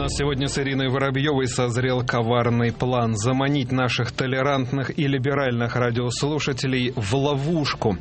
нас сегодня с Ириной Воробьевой созрел коварный план заманить наших толерантных и либеральных радиослушателей в ловушку.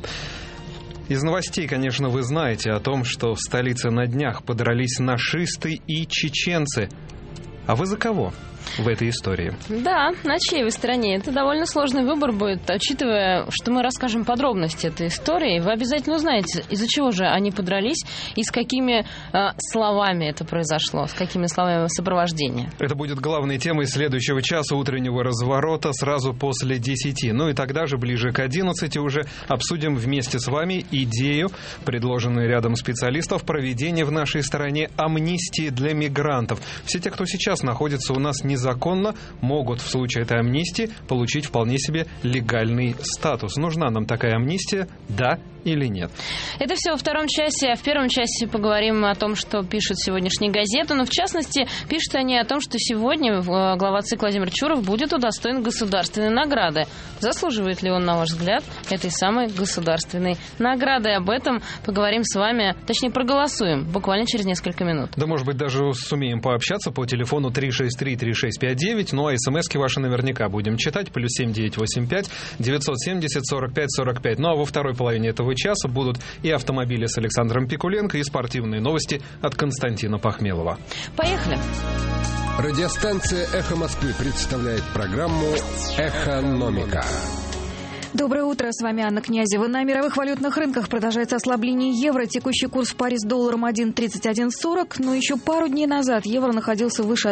Из новостей, конечно, вы знаете о том, что в столице на днях подрались нашисты и чеченцы. А вы за кого в этой истории? Да, на чьей вы стороне? Это довольно сложный выбор будет, учитывая, что мы расскажем подробности этой истории. Вы обязательно узнаете, из-за чего же они подрались и с какими словами это произошло, с какими словами сопровождения. Это будет главной темой следующего часа утреннего разворота сразу после 10. Ну и тогда же, ближе к 11, уже обсудим вместе с вами идею, предложенную рядом специалистов, проведения в нашей стране амнистии для мигрантов. Все те, кто сейчас находится у нас незаконно, могут в случае этой амнистии получить вполне себе легальный статус. Нужна нам такая амнистия, да или нет? Это все во втором часе. А в первом часе поговорим о том, что пишут сегодняшние газеты. Но в частности, пишут они о том, что сегодня глава ЦИК Владимир Чуров будет удостоен государственной награды. Заслуживает ли он, на ваш взгляд, этой самой государственной награды? Об этом поговорим с вами, точнее проголосуем буквально через несколько минут. Да, может быть, даже сумеем пообщаться по телефону 363-3659. Ну а смски ваши наверняка будем читать. +7 985 970 45 45. Ну а во второй половине этого часа будут и автомобили с Александром Пикуленко, и спортивные новости от Константина Пахмелова. Поехали! Радиостанция «Эхо Москвы» представляет программу «Экономика». Доброе утро, с вами Анна Князева. На мировых валютных рынках продолжается ослабление евро. Текущий курс в паре с долларом 1.3140, но еще пару дней назад евро находился выше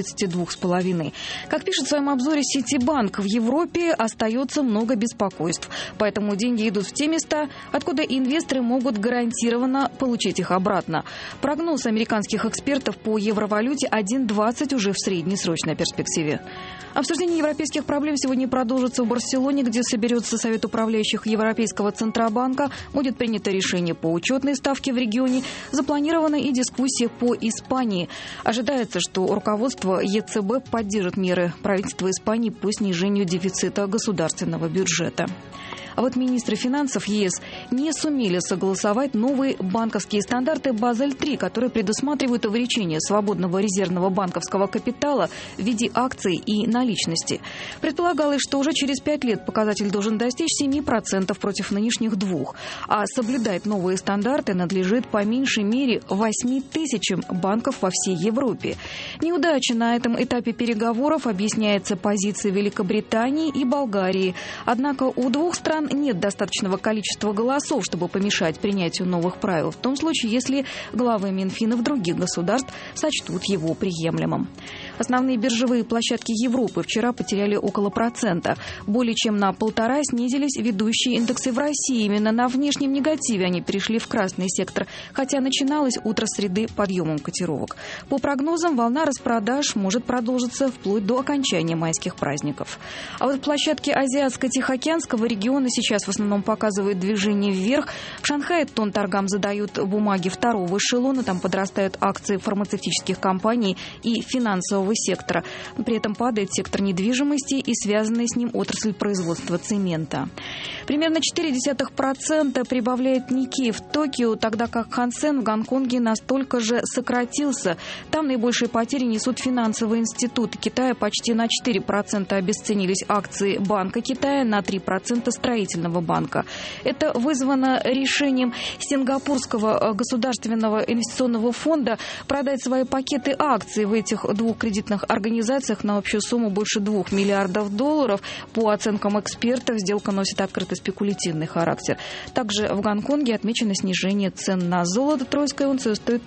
1.32,5. Как пишет в своем обзоре Ситибанк, в Европе остается много беспокойств. Поэтому деньги идут в те места, откуда инвесторы могут гарантированно получить их обратно. Прогноз американских экспертов по евровалюте 1.20 уже в среднесрочной перспективе. Обсуждение европейских проблем сегодня продолжится в Барселоне, где соберется Совет управляющих Европейского Центробанка. Будет принято решение по учетной ставке в регионе. Запланирована и дискуссия по Испании. Ожидается, что руководство ЕЦБ поддержит меры правительства Испании по снижению дефицита государственного бюджета. А вот министры финансов ЕС не сумели согласовать новые банковские стандарты Базель-3, которые предусматривают увеличение свободного резервного банковского капитала в виде акций и наличности. Предполагалось, что уже через 5 лет показатель должен достичь 7% против нынешних 2%. А соблюдать новые стандарты надлежит по меньшей мере 8 тысячам банков во всей Европе. Неудача на этом этапе переговоров объясняется позицией Великобритании и Болгарии. Однако у двух стран нет достаточного количества голосов, чтобы помешать принятию новых правил, в том случае, если главы Минфинов других государств сочтут его приемлемым. Основные биржевые площадки Европы вчера потеряли около процента. Более чем на 1,5% снизились ведущие индексы в России. Именно на внешнем негативе они перешли в красный сектор, хотя начиналось утро среды подъемом котировок. По прогнозам, волна распродаж может продолжиться вплоть до окончания майских праздников. А вот площадки Азиатско-Тихоокеанского региона сейчас в основном показывают движение вверх. В Шанхае тон торгам задают бумаги второго эшелона. Там подрастают акции фармацевтических компаний и финансового сектора. При этом падает сектор недвижимости и связанная с ним отрасль производства цемента. Примерно 0,4% прибавляет Никей в Токио, тогда как Хан Сен в Гонконге настолько же сократился. Там наибольшие потери несут финансовые институты. Китая почти на 4% обесценились акции Банка Китая, на 3% строительного банка. Это вызвано решением Сингапурского государственного инвестиционного фонда продать свои пакеты акций в этих двух кредитных организациях на общую сумму больше $2 миллиардов. По оценкам экспертов, сделка носит открытый спекулятивный характер. Также в Гонконге отмечено снижение цен на золото. Тройская унция стоит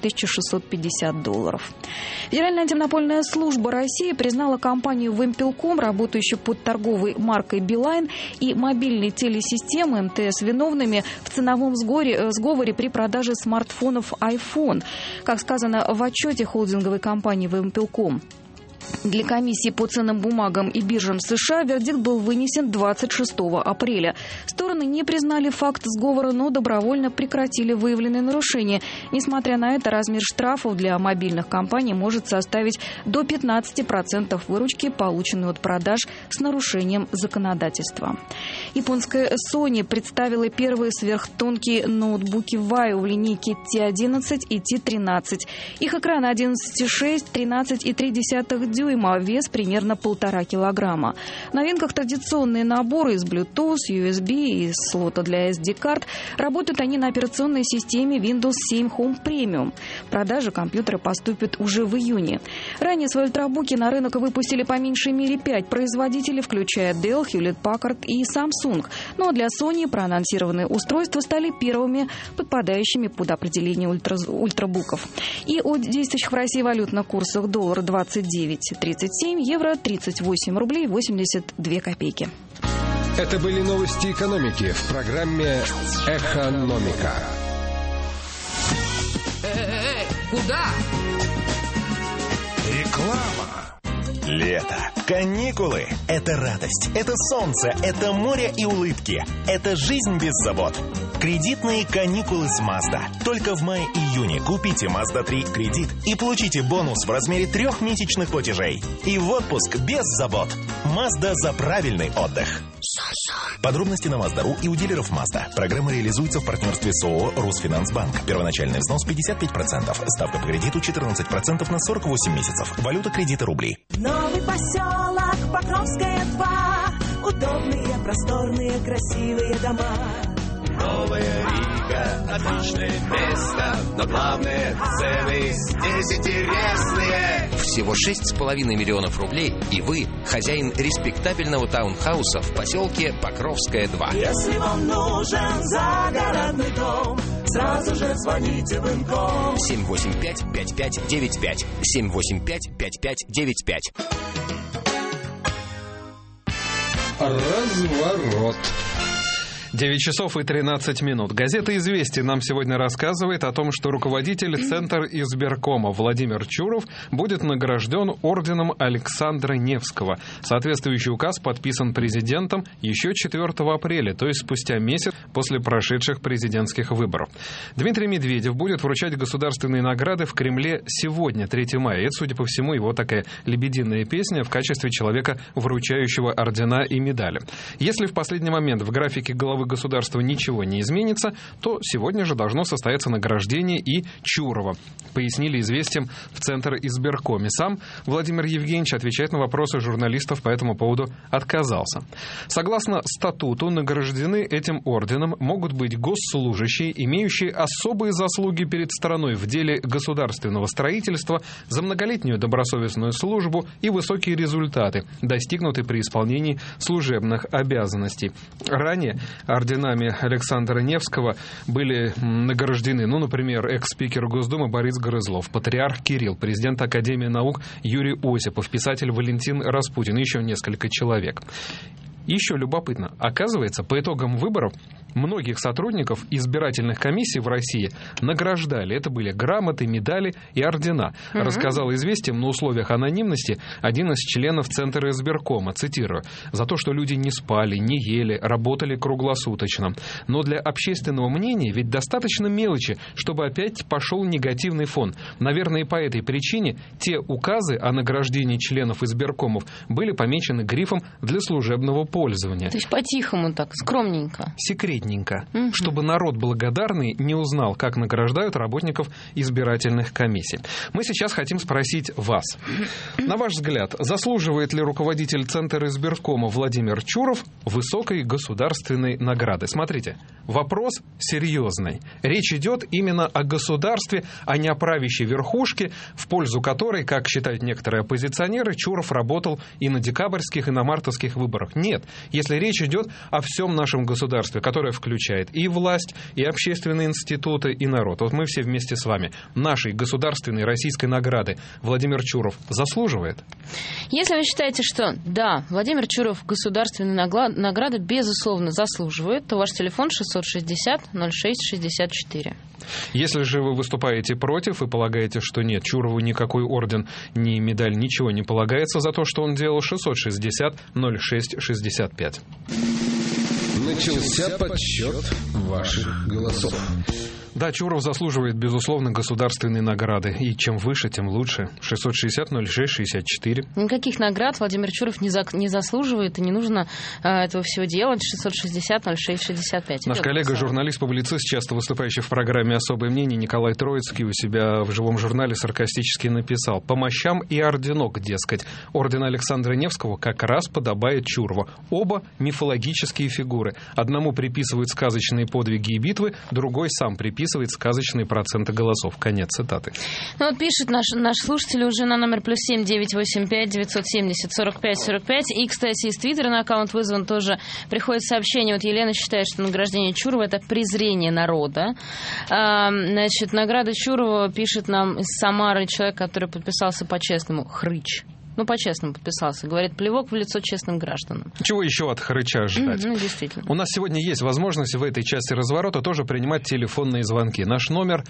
$1650. Федеральная антимонопольная служба России признала компанию «Вимпелком», работающую под торговой маркой «Билайн», и мобильной телесистемы МТС виновными в ценовом сговоре при продаже смартфонов iPhone. Как сказано в отчете холдинговой компании «Вимпелком», Для комиссии по ценным бумагам и биржам США вердикт был вынесен 26 апреля. Стороны не признали факт сговора, но добровольно прекратили выявленные нарушения. Несмотря на это, размер штрафов для мобильных компаний может составить до 15% выручки, полученной от продаж с нарушением законодательства. Японская Sony представила первые сверхтонкие ноутбуки Vaio в линейке T11 и T13. Их экраны 11,6, 13,3 дюйма, вес примерно 1,5 килограмма. В новинках традиционные наборы из Bluetooth, USB и слота для SD-карт. Работают они на операционной системе Windows 7 Home Premium. В продажу компьютера поступят уже в июне. Ранее свои ультрабуки на рынок выпустили по меньшей мере 5 производителей, включая Dell, Hewlett-Packard и Samsung. Но для Sony проанонсированные устройства стали первыми подпадающими под определение ультрабуков. И о действующих в России валютных курсах: доллар 29,37, евро 38 рублей 82 копейки. Это были новости экономики в программе «Экономика». Куда? Реклама. Лето, каникулы – это радость, это солнце, это море и улыбки, это жизнь без забот. Кредитные каникулы с Mazda. Только в мае-июне купите Mazda 3 кредит и получите бонус в размере 3 месячных платежей. И в отпуск без забот. Mazda за правильный отдых. Подробности на Mazda.ru и у дилеров Mazda. Программа реализуется в партнерстве с ООО «Русфинансбанк». Первоначальный взнос 55%. Ставка по кредиту 14% на 48 месяцев. Валюта кредита рубли. Новый поселок Покровская 2. Удобные, просторные, красивые дома. Новая Рига, отличное место, но главное, цены здесь интересные. Всего 6,5 миллионов рублей, и вы хозяин респектабельного таунхауса в поселке Покровская 2. Если вам нужен загородный дом, сразу же звоните в Инком. 785-5595. 785-5595. Разворот. 9 часов и 13 минут. Газета «Известия» нам сегодня рассказывает о том, что руководитель Центра избиркома Владимир Чуров будет награжден орденом Александра Невского. Соответствующий указ подписан президентом еще 4 апреля, то есть спустя месяц после прошедших президентских выборов. Дмитрий Медведев будет вручать государственные награды в Кремле сегодня, 3 мая. Это, судя по всему, его такая лебединая песня в качестве человека, вручающего ордена и медали. Если в последний момент в графике главы государства ничего не изменится, то сегодня же должно состояться награждение и Чурова, пояснили «Известиям» в Центр избиркоме. Сам Владимир Евгеньевич отвечать на вопросы журналистов по этому поводу отказался. Согласно статуту, награждены этим орденом могут быть госслужащие, имеющие особые заслуги перед страной в деле государственного строительства, за многолетнюю добросовестную службу и высокие результаты, достигнутые при исполнении служебных обязанностей. Ранее орденами Александра Невского были награждены, например, экс-спикер Госдумы Борис Грызлов, патриарх Кирилл, президент Академии наук Юрий Осипов, писатель Валентин Распутин и еще несколько человек. Еще любопытно, оказывается, по итогам выборов многих сотрудников избирательных комиссий в России награждали. Это были грамоты, медали и ордена. Рассказал «Известиям» на условиях анонимности один из членов Центра избиркома, цитирую, «за то, что люди не спали, не ели, работали круглосуточно. Но для общественного мнения ведь достаточно мелочи, чтобы опять пошел негативный фон. Наверное, и по этой причине те указы о награждении членов избиркомов были помечены грифом «для служебного пользования». То есть по-тихому так, скромненько. Секретненько, чтобы народ благодарный не узнал, как награждают работников избирательных комиссий. Мы сейчас хотим спросить вас. На ваш взгляд, заслуживает ли руководитель Центра избиркома Владимир Чуров высокой государственной награды? Смотрите, вопрос серьезный. Речь идет именно о государстве, а не о правящей верхушке, в пользу которой, как считают некоторые оппозиционеры, Чуров работал и на декабрьских, и на мартовских выборах. Нет. Нет. Если речь идет о всем нашем государстве, которое включает и власть, и общественные институты, и народ. Вот мы все вместе с вами. Нашей государственной российской награды Владимир Чуров заслуживает? Если вы считаете, что да, Владимир Чуров государственной награды безусловно заслуживает, то ваш телефон 660-06-64. Если же вы выступаете против и полагаете, что нет, Чурову никакой орден, ни медаль, ничего не полагается за то, что он делал, 660-06-65. Начался подсчет ваших голосов. Да, Чуров заслуживает, безусловно, государственной награды. И чем выше, тем лучше. 660-06-64. Никаких наград Владимир Чуров не заслуживает, и не нужно этого всего делать. 660-06-65. Наш коллега-журналист-публицист, часто выступающий в программе «Особое мнение», Николай Троицкий у себя в живом журнале саркастически написал: «По мощам и орденок, дескать. Орден Александра Невского как раз подобает Чурову. Оба мифологические фигуры. Одному приписывают сказочные подвиги и битвы, другой сам приписывает сказочные проценты голосов». Конец цитаты. Ну вот пишет наш слушатель уже на номер +7 985 970 45 45. И, кстати, из Твиттера на аккаунт вызван тоже приходит сообщение. Вот Елена считает, что награждение Чурова — это презрение народа. Значит, награда Чурова, пишет нам из Самары человек, который подписался по-честному, Хрыч. Ну, по-честному подписался. Говорит, плевок в лицо честным гражданам. Чего еще от Хрыча ожидать? Ну, действительно. У нас сегодня есть возможность в этой части разворота тоже принимать телефонные звонки. Наш номер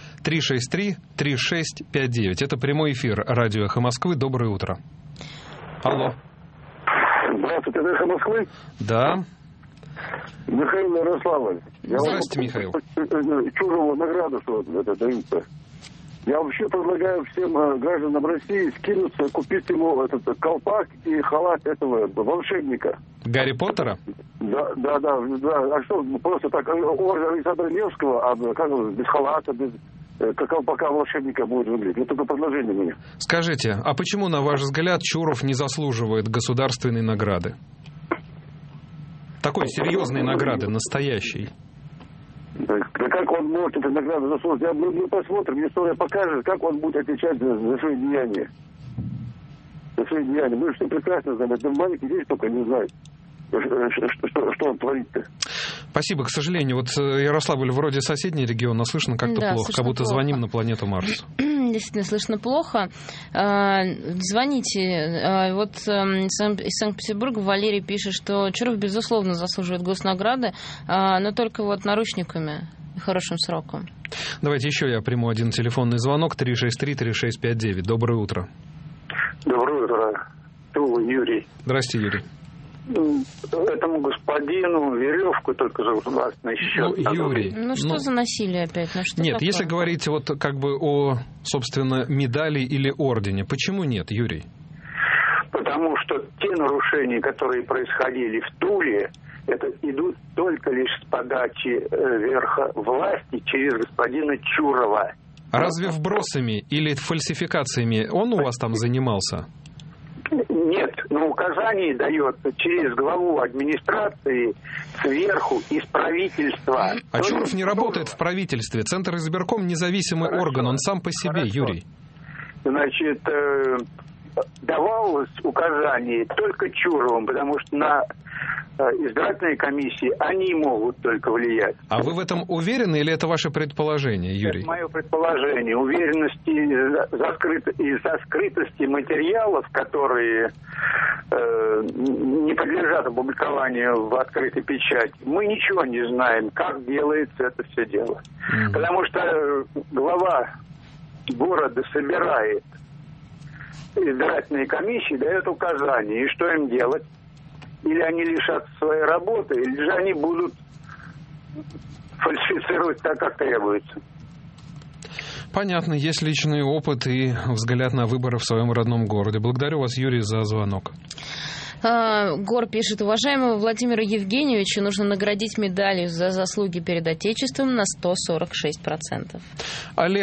363-3659. Это прямой эфир радио «Эхо Москвы». Доброе утро. Алло. Здравствуйте, это «Эхо Москвы»? Да. Михаил Ярославль. Здравствуйте, Михаил. Чурову награду, что это даются. Я вообще предлагаю всем гражданам России скинуться, купить ему этот колпак и халат этого волшебника. Гарри Поттера? Да. А что, просто так, орден Александра Невского, а как без халата, без колпака волшебника будет выглядеть? Это только предложение мне. Скажите, а почему, на ваш взгляд, Чуров не заслуживает государственной награды? Такой серьезной награды, настоящей. Как он может эту награду заслужить? Мы посмотрим, история покажет, как он будет отвечать за свои деяния. За свои деяния. Мы все прекрасно знаем. Это маленький здесь только не знает, что он творит-то. Спасибо. К сожалению, вот Ярославль вроде соседний регион, но слышно как-то плохо, как будто плохо. Звоним на планету Марс. Действительно, слышно плохо. Звоните. Вот из Санкт-Петербурга Валерий пишет, что Чуров, безусловно, заслуживает госнаграды, но только вот наручниками и хорошим сроком. Давайте еще я приму один телефонный звонок. 363-3659. Доброе утро. Доброе утро. Юрий. Здрасте, Юрий. Этому господину веревку только за государственный счет. Юрий. Что за насилие опять? Нет, такое? Если говорить вот как бы о, собственно, медали или ордене, почему нет, Юрий? Потому что те нарушения, которые происходили в Туле, это идут только лишь с подачи верха власти через господина Чурова. А разве вбросами или фальсификациями он у вас там занимался? Нет, но указание дается через главу администрации сверху из правительства. А Чуров не работает в правительстве. Центр избирком независимый орган, он сам по себе, Юрий. Значит, давалось указание только Чуровым, потому что на избирательные комиссии они могут только влиять. А вы в этом уверены или это ваше предположение, Юрий? Это мое предположение. Уверенности из-за скрытости материалов, которые не подлежат опубликованию в открытой печати, мы ничего не знаем, как делается это все дело. Потому что глава города собирает избирательные комиссии, дает указания, и что им делать? Или они лишатся своей работы, или же они будут фальсифицировать так, как требуется. Понятно, есть личный опыт и взгляд на выборы в своем родном городе. Благодарю вас, Юрий, за звонок. Гор пишет: уважаемого Владимира Евгеньевича нужно наградить медалью за заслуги перед Отечеством на 146%. Олег,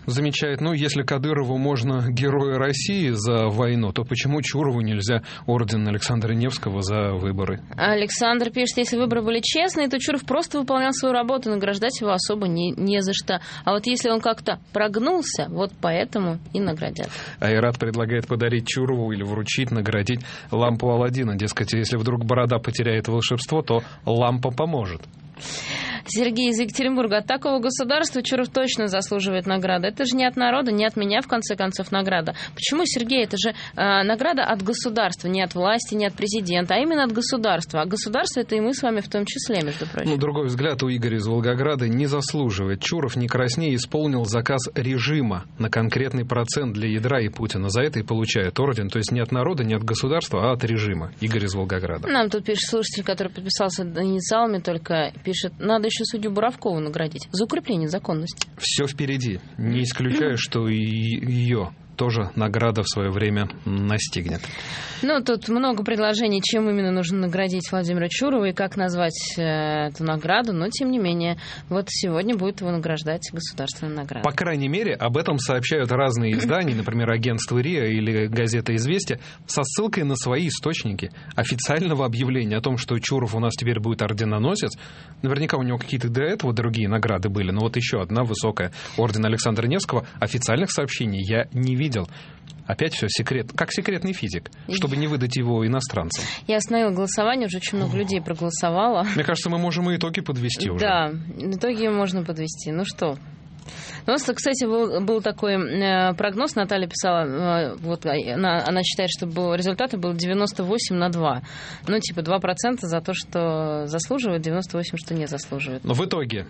замечает, если Кадырову можно Героя России за войну, то почему Чурову нельзя орден Александра Невского за выборы? Александр пишет, если выборы были честные, то Чуров просто выполнял свою работу, награждать его особо не за что. А вот если он как-то прогнулся, вот поэтому и наградят. Айрат предлагает подарить Чурову или вручить, наградить лампу Аладдина. Дескать, если вдруг борода потеряет волшебство, то лампа поможет. Сергей из Екатеринбурга. От такого государства Чуров точно заслуживает награды. Это же не от народа, не от меня, в конце концов, награда. Почему, Сергей? Это же награда от государства, не от власти, не от президента, а именно от государства. А государство — это и мы с вами в том числе, между прочим. Другой взгляд у Игоря из Волгограда не заслуживает. Чуров не краснее исполнил заказ режима на конкретный процент для ядра и Путина. За это и получает орден. То есть не от народа, не от государства, а от режима. Игорь из Волгограда. Нам тут пишет слушатель, который подписался инициалами, только пишет, надо еще судью Буравкову наградить за укрепление законности. Все впереди. Не исключаю, что и ее тоже награда в свое время настигнет. Тут много предложений, чем именно нужно наградить Владимира Чурова и как назвать эту награду, но, тем не менее, вот сегодня будет его награждать государственная награда. По крайней мере, об этом сообщают разные издания, например, агентство РИА или газета «Известия», со ссылкой на свои источники. Официального объявления о том, что Чуров у нас теперь будет орденоносец, наверняка у него какие-то до этого другие награды были, но вот еще одна высокая, орден Александра Невского, официальных сообщений я не видел. Опять все секрет, как секретный физик, чтобы не выдать его иностранцам. Я остановила голосование, уже очень много людей проголосовало. Мне кажется, мы можем и итоги подвести уже. Да, итоги можно подвести. Ну что? У нас, кстати, был такой прогноз, Наталья писала, она считает, что результаты был 98-2. 2% за то, что заслуживает, 98%, что не заслуживает. Но в итоге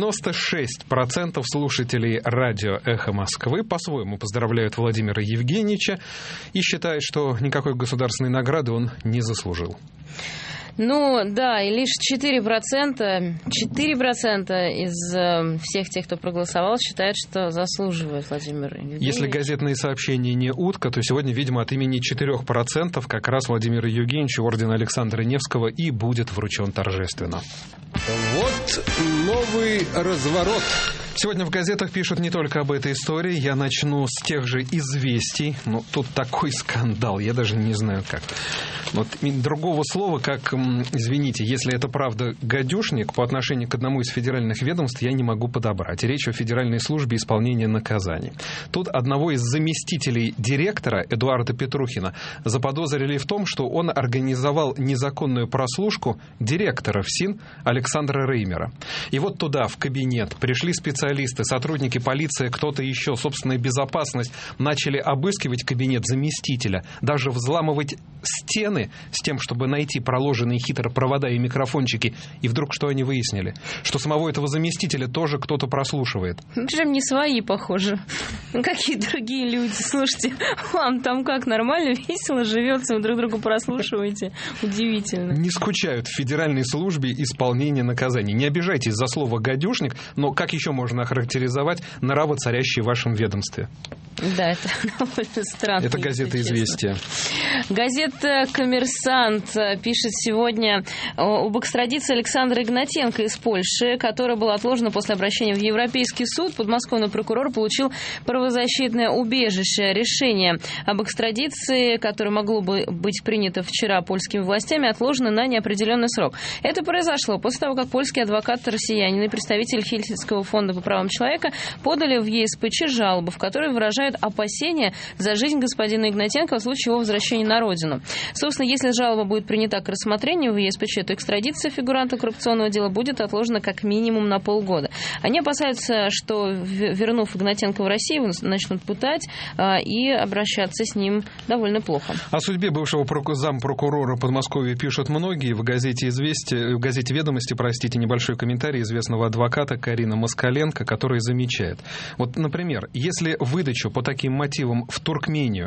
96% слушателей радио «Эхо Москвы» по-своему поздравляют Владимира Евгеньевича и считают, что никакой государственной награды он не заслужил. И лишь 4% из всех тех, кто проголосовал, считают, что заслуживает Владимир Евгеньевич. Если газетные сообщения не утка, то сегодня, видимо, от имени 4% как раз Владимиру Евгеньевичу орден Александра Невского и будет вручен торжественно. Вот новый разворот. Сегодня в газетах пишут не только об этой истории. Я начну с тех же известий. Тут такой скандал, я даже не знаю как. Другого слова, как, извините, если это правда гадюшник, по отношению к одному из федеральных ведомств я не могу подобрать. Речь о Федеральной службе исполнения наказаний. Тут одного из заместителей директора, Эдуарда Петрухина, заподозрили в том, что он организовал незаконную прослушку директора ФСИН Александра Реймера. И вот туда, в кабинет, пришли специалисты, сотрудники полиции, кто-то еще, собственная безопасность, начали обыскивать кабинет заместителя, даже взламывать стены с тем, чтобы найти проложенные хитро провода и микрофончики. И вдруг что они выяснили? Что самого этого заместителя тоже кто-то прослушивает. Прям не свои, похоже. Какие другие люди. Слушайте, вам там как, нормально, весело живется, вы друг друга прослушиваете? Удивительно. Не скучают в Федеральной службе исполнения наказаний. Не обижайтесь за слово «гадюшник», но как еще можно охарактеризовать нравы, царящие в вашем ведомстве? Да, это довольно странно. Это газета «Известия». Газета «Коммерсант» пишет сегодня об экстрадиции Александра Игнатенко из Польши, которая была отложена после обращения в Европейский суд. Подмосковный прокурор получил правозащитное убежище. Решение об экстрадиции, которое могло бы быть принято вчера польскими властями, отложено на неопределенный срок. Это произошло после того, как польский адвокат россиянин и представитель Хельсинкского фонда по правам человека подали в ЕСПЧ жалобу, в которой выражают опасения за жизнь господина Игнатенко в случае его возвращения на родину. Собственно, если жалоба будет принята к рассмотрению в ЕСПЧ, то экстрадиция фигуранта коррупционного дела будет отложена как минимум на полгода. Они опасаются, что, вернув Игнатенко в Россию, начнут пытать и обращаться с ним довольно плохо. О судьбе бывшего зампрокурора Подмосковья пишут многие. В газете «Известия», в газете «Ведомости», небольшой комментарий известного адвоката Карины Москаленко, который замечает. Вот, например, если выдачу по таким мотивам в Туркмению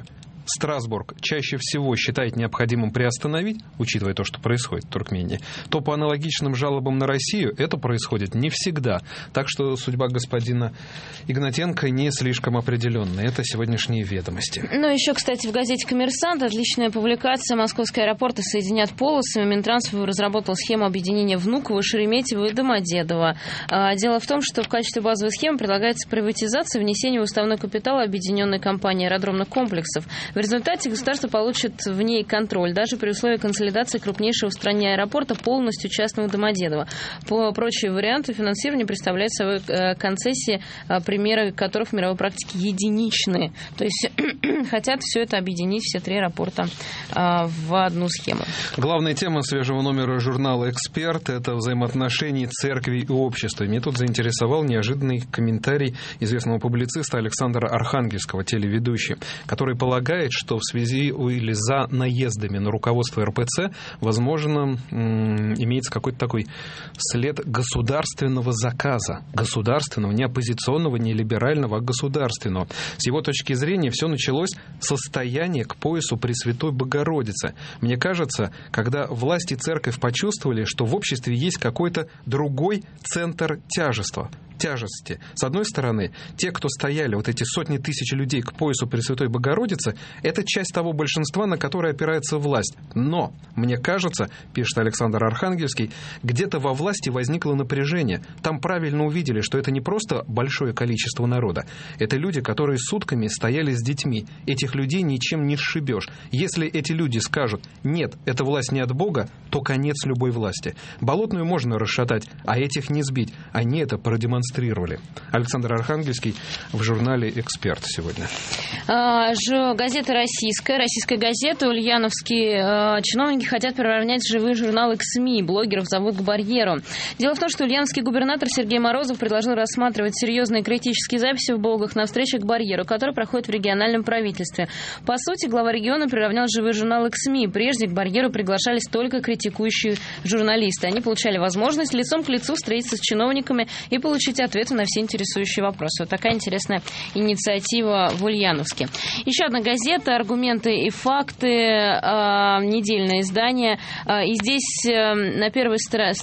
Страсбург чаще всего считает необходимым приостановить, учитывая то, что происходит в Туркмении, то по аналогичным жалобам на Россию это происходит не всегда. Так что судьба господина Игнатенко не слишком определенная. Это сегодняшние ведомости. Ну, еще, кстати, в газете «Коммерсант» отличная публикация. Московские аэропорты соединят полосами. Минтранс разработал схему объединения Внуково, Шереметьево и Домодедово. Дело в том, что в качестве базовой схемы предлагается приватизация, внесение в уставной капитал объединенной компании аэродромных комплексов. В результате государство получит в ней контроль, даже при условии консолидации крупнейшего в стране аэропорта, полностью частного Домодедово. По прочие варианты финансирования представляют собой концессии, примеры которых в мировой практике единичные. То есть хотят все это объединить, все три аэропорта, в одну схему. Главная тема свежего номера журнала «Эксперт» — это взаимоотношения церкви и общества. Меня тут заинтересовал неожиданный комментарий известного публициста Александра Архангельского, телеведущий, который полагает, что в связи или за наездами на руководство РПЦ, возможно, имеется какой-то такой след государственного заказа. Государственного, не оппозиционного, не либерального, а государственного. С его точки зрения все началось со стояния к поясу Пресвятой Богородицы. Мне кажется, когда власть и церковь почувствовали, что в обществе есть какой-то другой центр тяжести. С одной стороны, те, кто стояли, вот эти сотни тысяч людей к поясу Пресвятой Богородицы, это часть того большинства, на которое опирается власть. Но, мне кажется, пишет Александр Архангельский, где-то во власти возникло напряжение. Там правильно увидели, что это не просто большое количество народа. Это люди, которые сутками стояли с детьми. Этих людей ничем не сшибешь. Если эти люди скажут: нет, эта власть не от Бога, то конец любой власти. Болотную можно расшатать, а этих не сбить. Они это продемонстрировали. Александр Архангельский в журнале «Эксперт» сегодня. Газета российская газета. Ульяновские чиновники хотят приравнять живые журналы к СМИ. Блогеров зовут к барьеру. Дело в том, что ульяновский губернатор Сергей Морозов предложил рассматривать серьезные критические записи в блогах на встрече к барьеру, которая проходит в региональном правительстве. По сути, глава региона приравнял живые журналы к СМИ. Прежде к барьеру приглашались только критикующие журналисты. Они получали возможность лицом к лицу встретиться с чиновниками и получить ответы на все интересующие вопросы. Вот такая интересная инициатива в Ульяновске. Еще одна газета «Аргументы и факты», недельное издание. И здесь на первой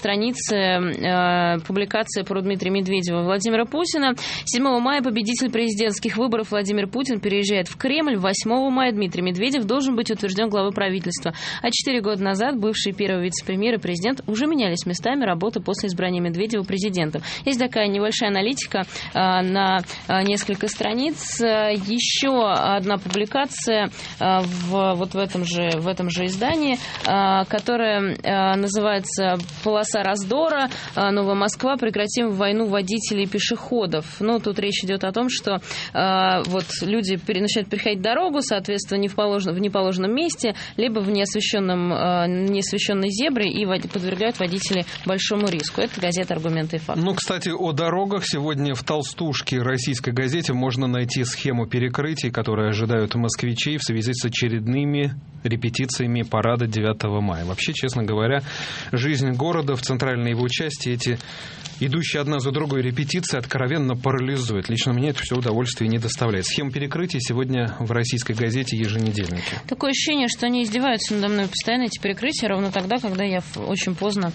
странице публикация про Дмитрия Медведева и Владимира Путина. 7 мая победитель президентских выборов Владимир Путин переезжает в Кремль. 8 мая Дмитрий Медведев должен быть утвержден главой правительства. А 4 года назад бывший первый вице-премьер и президент уже менялись местами работы после избрания Медведева президентом. Есть такая небольшая аналитика на несколько страниц. Еще одна публикация в этом же издании, которая называется «Полоса раздора. Новая Москва. Прекратим войну водителей и пешеходов». Ну, тут речь идет о том, что люди начинают переходить дорогу, соответственно, в неположенном месте, либо в неосвещенной зебре, и подвергают водителей большому риску. Это газета «Аргументы и факты». Ну, кстати, о дорогах. Сегодня в толстушке российской газете можно найти схему перекрытий, которые ожидают москвичей в связи с очередными репетициями парада 9 мая. Вообще, честно говоря, жизнь города в центральной его части, эти идущие одна за другой репетиции откровенно парализует. Лично мне это все удовольствие не доставляет. Схема перекрытий сегодня в российской газете «Еженедельнике». Такое ощущение, что они издеваются надо мной постоянно, эти перекрытия, ровно тогда, когда я очень поздно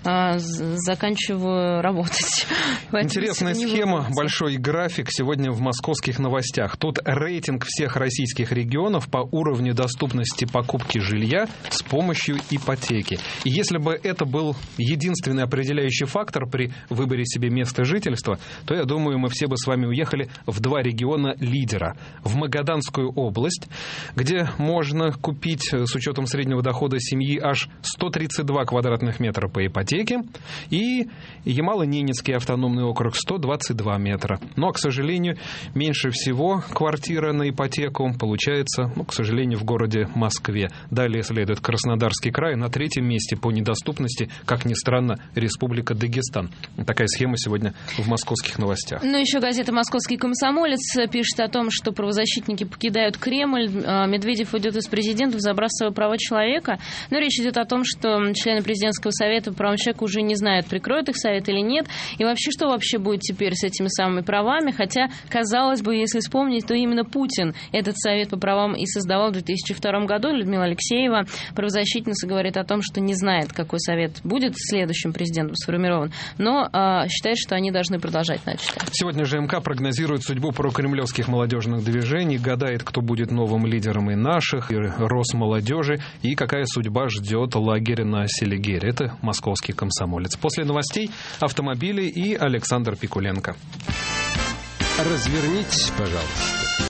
заканчиваю работать. Интересная схема, большой график сегодня в «Московских новостях». Тут рейтинг всех российских регионов по уровню доступности покупки жилья с помощью ипотеки. И если бы это был единственный определяющий фактор при выборе себе места жительства, то, я думаю, мы все бы с вами уехали в 2 региона лидера. В Магаданскую область, где можно купить с учетом среднего дохода семьи аж 132 квадратных метра по ипотеке, и Ямало-Ненецкий автономный округ 122 метра. Но, к сожалению, меньше всего квартира на ипотеку получается, к сожалению, в городе Москве. Далее следует Краснодарский край, на 3-м месте по недоступности, как ни странно, Республика Дагестан. Такая схема сегодня в «Московских новостях». Ну, еще газета «Московский комсомолец» пишет о том, что правозащитники покидают Кремль, Медведев уйдет из президентов, забрасывая права человека. Но речь идет о том, что члены президентского совета по правам человека уже не знают, прикроют их совет или нет. И вообще, что вообще будет теперь с этими самыми правами, хотя, казалось бы, если вспомнить, то именно Путин этот Совет по правам и создавал в 2002 году. Людмила Алексеева, правозащитница, говорит о том, что не знает, какой совет будет следующим президентом сформирован, но считает, что они должны продолжать начатое. Сегодня же МК прогнозирует судьбу прокремлевских молодежных движений, гадает, кто будет новым лидером и наших, и Росмолодежи, и какая судьба ждет лагеря на Селигере. Это московский комсомолец. После новостей автомобили и Александр Пикуленко. Развернитесь, пожалуйста.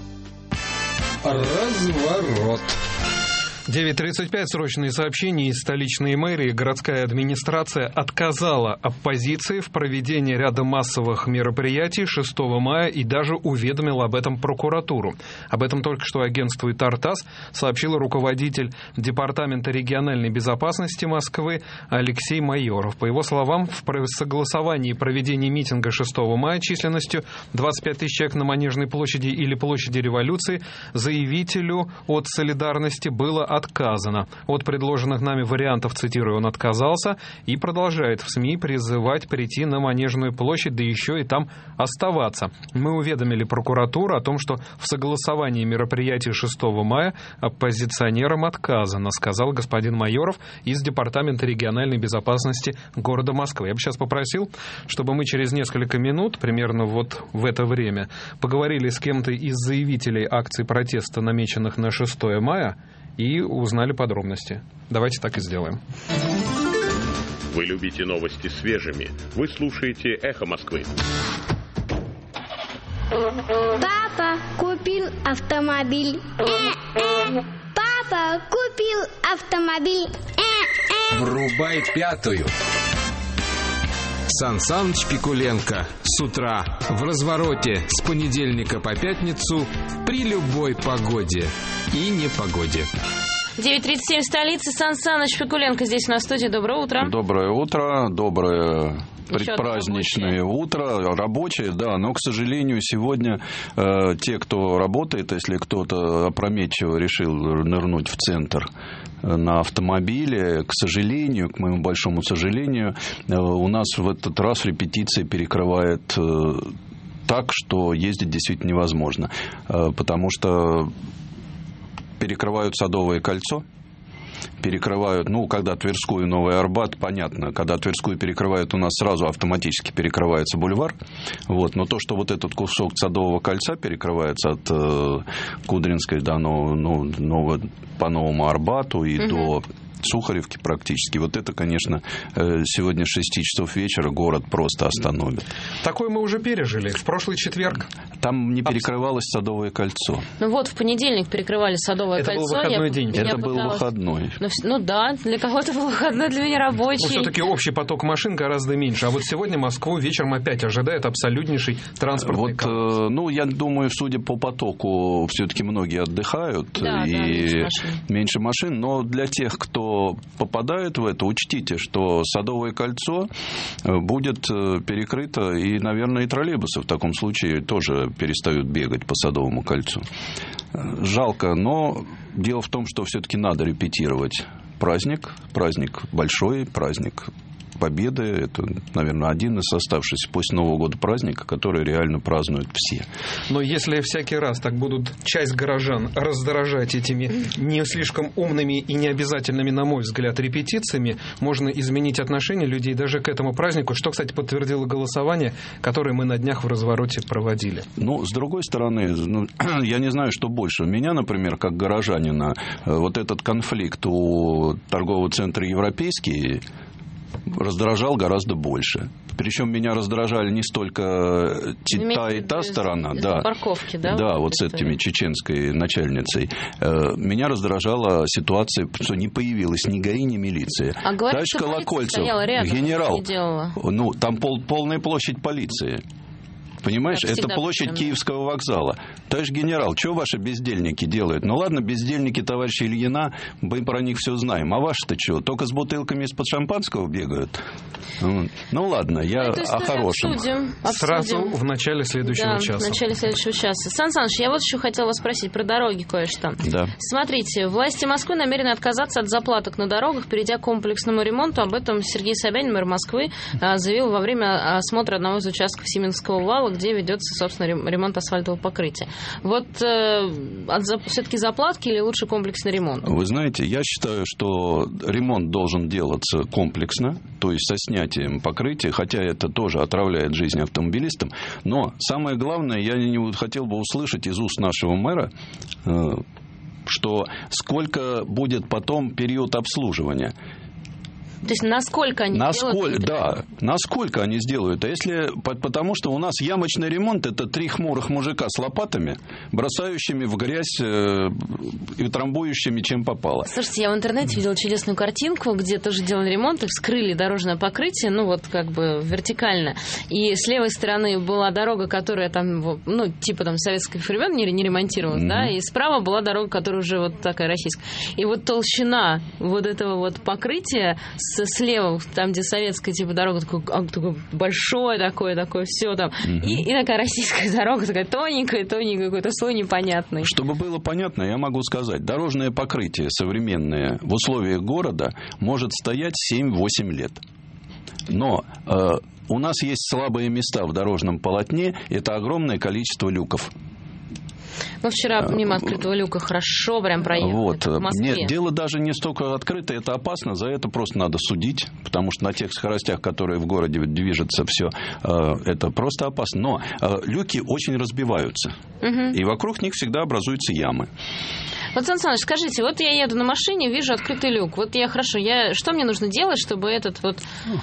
Разворот. 9:35. Срочные сообщения из столичной мэрии. Городская администрация отказала оппозиции в проведении ряда массовых мероприятий 6 мая и даже уведомила об этом прокуратуру. Об этом только что агентству ТАР-ТАСС сообщил руководитель Департамента региональной безопасности Москвы Алексей Майоров. По его словам, в согласовании проведения митинга 6 мая численностью 25 тысяч человек на Манежной площади или площади Революции заявителю от «Солидарности» было отказано. От предложенных нами вариантов, цитирую, он отказался и продолжает в СМИ призывать прийти на Манежную площадь, да еще и там оставаться. Мы уведомили прокуратуру о том, что в согласовании мероприятий 6 мая оппозиционерам отказано, сказал господин Майоров из Департамента региональной безопасности города Москвы. Я бы сейчас попросил, чтобы мы через несколько минут, примерно вот в это время, поговорили с кем-то из заявителей акций протеста, намеченных на 6 мая, и узнали подробности. Давайте так и сделаем. Вы любите новости свежими. Вы слушаете «Эхо Москвы». Папа купил автомобиль. Папа купил автомобиль. Врубай пятую. Сан Саныч Пикуленко с утра в развороте с понедельника по пятницу при любой погоде и непогоде. 9:37 в столице. Сан Саныч Пикуленко здесь на студии. Доброе утро. Доброе утро. Доброе предпраздничное утро, рабочее, да, но, к сожалению, сегодня те, кто работает, если кто-то опрометчиво решил нырнуть в центр на автомобиле, к сожалению, к моему большому сожалению, у нас в этот раз репетиция перекрывает так, что ездить действительно невозможно, потому что перекрывают Садовое кольцо, перекрывают, когда Тверскую, Новый Арбат, понятно, когда Тверскую перекрывают, у нас сразу автоматически перекрывается бульвар, но то, что вот этот кусок Садового кольца перекрывается от Кудринской до по Новому Арбату и до Сухаревки практически. Вот это, конечно, сегодня с 6 часов вечера город просто остановит. Такое мы уже пережили в прошлый четверг. Там не перекрывалось Садовое кольцо. В понедельник перекрывали Садовое кольцо. Это был выходной день. Это был выходной. Да, для кого-то был выходной, для меня рабочий. Все-таки общий поток машин гораздо меньше. А вот сегодня Москву вечером опять ожидает абсолютнейший транспортный коллапс. Я думаю, судя по потоку, все-таки многие отдыхают. Меньше машин. Но для тех, кто попадает в это, учтите, что Садовое кольцо будет перекрыто, и, наверное, и троллейбусы в таком случае тоже перестают бегать по Садовому кольцу. Жалко, но дело в том, что все-таки надо репетировать праздник большой, праздник Победы. Это, наверное, один из оставшихся после Нового года праздника, который реально празднуют все. Но если всякий раз так будут часть горожан раздражать этими не слишком умными и необязательными, на мой взгляд, репетициями, можно изменить отношение людей даже к этому празднику, что, кстати, подтвердило голосование, которое мы на днях в развороте проводили. С другой стороны, я не знаю, что больше. Меня, например, как горожанина, вот этот конфликт у торгового центра «Европейский» раздражал гораздо больше. Причем меня раздражали не столько та и та сторона, парковки, вот с этими чеченской начальницей. Меня раздражала ситуация, что не появилась ни ГАИ, ни милиция. А говорят, что полиция стояла рядом, генерал, не делала. там полная площадь полиции. Понимаешь, это площадь Киевского вокзала. Товарищ генерал, что ваши бездельники делают? Ну ладно, бездельники товарища Ильина, мы про них все знаем. А ваши-то что, только с бутылками из-под шампанского бегают? Ну ладно, я о хорошем. Обсудим. Сразу в начале следующего часа. В начале следующего часа. Сан Саныч, я вот еще хотела вас спросить про дороги кое-что. Да. Смотрите, власти Москвы намерены отказаться от заплаток на дорогах, перейдя к комплексному ремонту. Об этом Сергей Собянин, мэр Москвы, заявил во время осмотра одного из участков Семеновского вала, где ведется, собственно, ремонт асфальтового покрытия. Вот все-таки заплатки или лучше комплексный ремонт? Вы знаете, я считаю, что ремонт должен делаться комплексно, то есть со снятием покрытия, хотя это тоже отравляет жизнь автомобилистам. Но самое главное, я не хотел бы услышать из уст нашего мэра, что сколько будет потом период обслуживания. То есть насколько они сделают? Да, насколько они сделают. А если, потому что у нас ямочный ремонт — это 3 хмурых мужика с лопатами, бросающими в грязь и трамбующими чем попало. Слушайте, я в интернете видела чудесную картинку, где тоже делали ремонт, и вскрыли дорожное покрытие, ну вот как бы вертикально. И с левой стороны была дорога, которая там, ну типа там советских времен не ремонтировалась, да, и справа была дорога, которая уже вот такая российская. И вот толщина вот этого вот покрытия слева, там, где советская типа дорога, такое большое такое все там. И такая российская дорога, такая тоненькая, какой-то слой непонятный. Чтобы было понятно, я могу сказать, дорожное покрытие современное в условиях города может стоять 7-8 лет. Но у нас есть слабые места в дорожном полотне, это огромное количество люков. Мы вчера мимо открытого люка хорошо прям проехали. Вот. В Москве. Нет, дело даже не столько открыто, это опасно, за это просто надо судить, потому что на тех скоростях, которые в городе движется, все, это просто опасно. Но люки очень разбиваются, и вокруг них всегда образуются ямы. Вот, Сан Саныч, скажите, вот я еду на машине, вижу открытый люк. Вот что мне нужно делать, чтобы этот вот,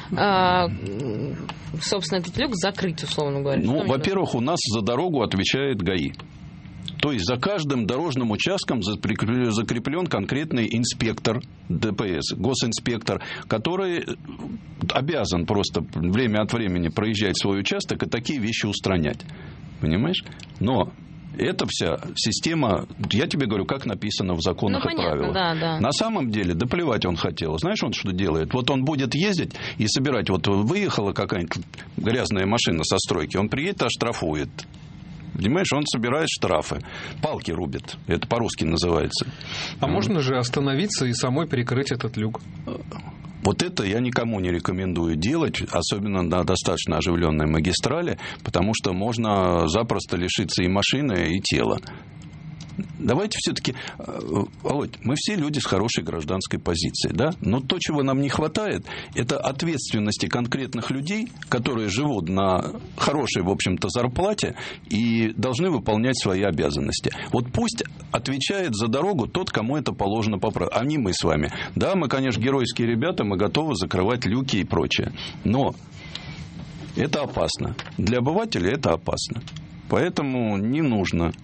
собственно, этот люк закрыть, условно говоря? Ну, во-первых, у нас за дорогу отвечает ГАИ. То есть за каждым дорожным участком закреплен конкретный инспектор ДПС, госинспектор, который обязан просто время от времени проезжать свой участок и такие вещи устранять. Понимаешь? Но эта вся система, я тебе говорю, как написано в законах и правилах. Да. На самом деле, да плевать он хотел. Знаешь, он что делает? Вот он будет ездить и собирать, вот выехала какая-нибудь грязная машина со стройки, он приедет и оштрафует. Понимаешь, он собирает штрафы. Палки рубит. Это по-русски называется. А можно же остановиться и самой перекрыть этот люк? Вот это я никому не рекомендую делать, особенно на достаточно оживленной магистрали, потому что можно запросто лишиться и машины, и тела. Давайте все-таки, Володь, мы все люди с хорошей гражданской позицией, да? Но то, чего нам не хватает, это ответственности конкретных людей, которые живут на хорошей, в общем-то, зарплате и должны выполнять свои обязанности. Вот пусть отвечает за дорогу тот, кому это положено по праву, а не мы с вами. Да, мы, конечно, геройские ребята, мы готовы закрывать люки и прочее. Но это опасно. Для обывателя это опасно. Поэтому не нужно.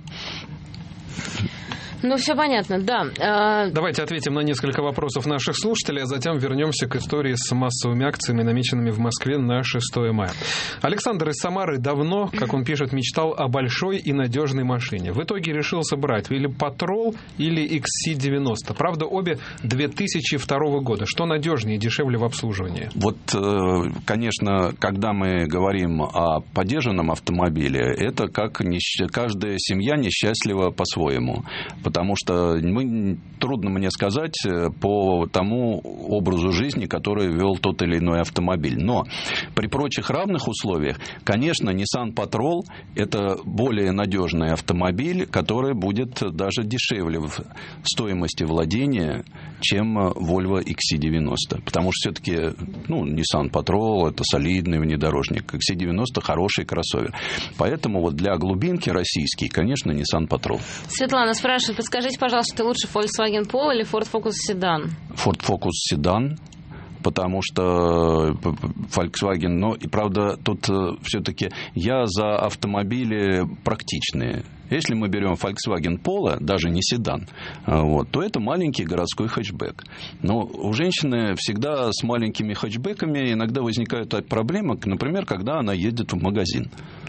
Ну, все понятно, да. Давайте ответим на несколько вопросов наших слушателей, а затем вернемся к истории с массовыми акциями, намеченными в Москве на 6 мая. Александр из Самары давно, как он пишет, мечтал о большой и надежной машине. В итоге решился брать или Patrol, или XC90. Правда, обе 2002 года. Что надежнее и дешевле в обслуживании? Вот, конечно, когда мы говорим о подержанном автомобиле, это как каждая семья несчастлива по-своему. Потому что трудно мне сказать по тому образу жизни, который вел тот или иной автомобиль. Но при прочих равных условиях, конечно, Nissan Patrol – это более надежный автомобиль, который будет даже дешевле в стоимости владения, чем Volvo XC90. Потому что все-таки Nissan Patrol – это солидный внедорожник, XC90 – хороший кроссовер. Поэтому вот для глубинки российский, конечно, Nissan Patrol. Светлана спрашивает, подскажите, пожалуйста, лучше Volkswagen Polo или Ford Focus Sedan? Ford Focus Sedan, потому что Volkswagen, и правда, тут все-таки я за автомобили практичные. Если мы берем Volkswagen Polo, даже не седан, то это маленький городской хэтчбэк. Но у женщины всегда с маленькими хэтчбэками иногда возникают проблемы, например, когда она едет в магазин.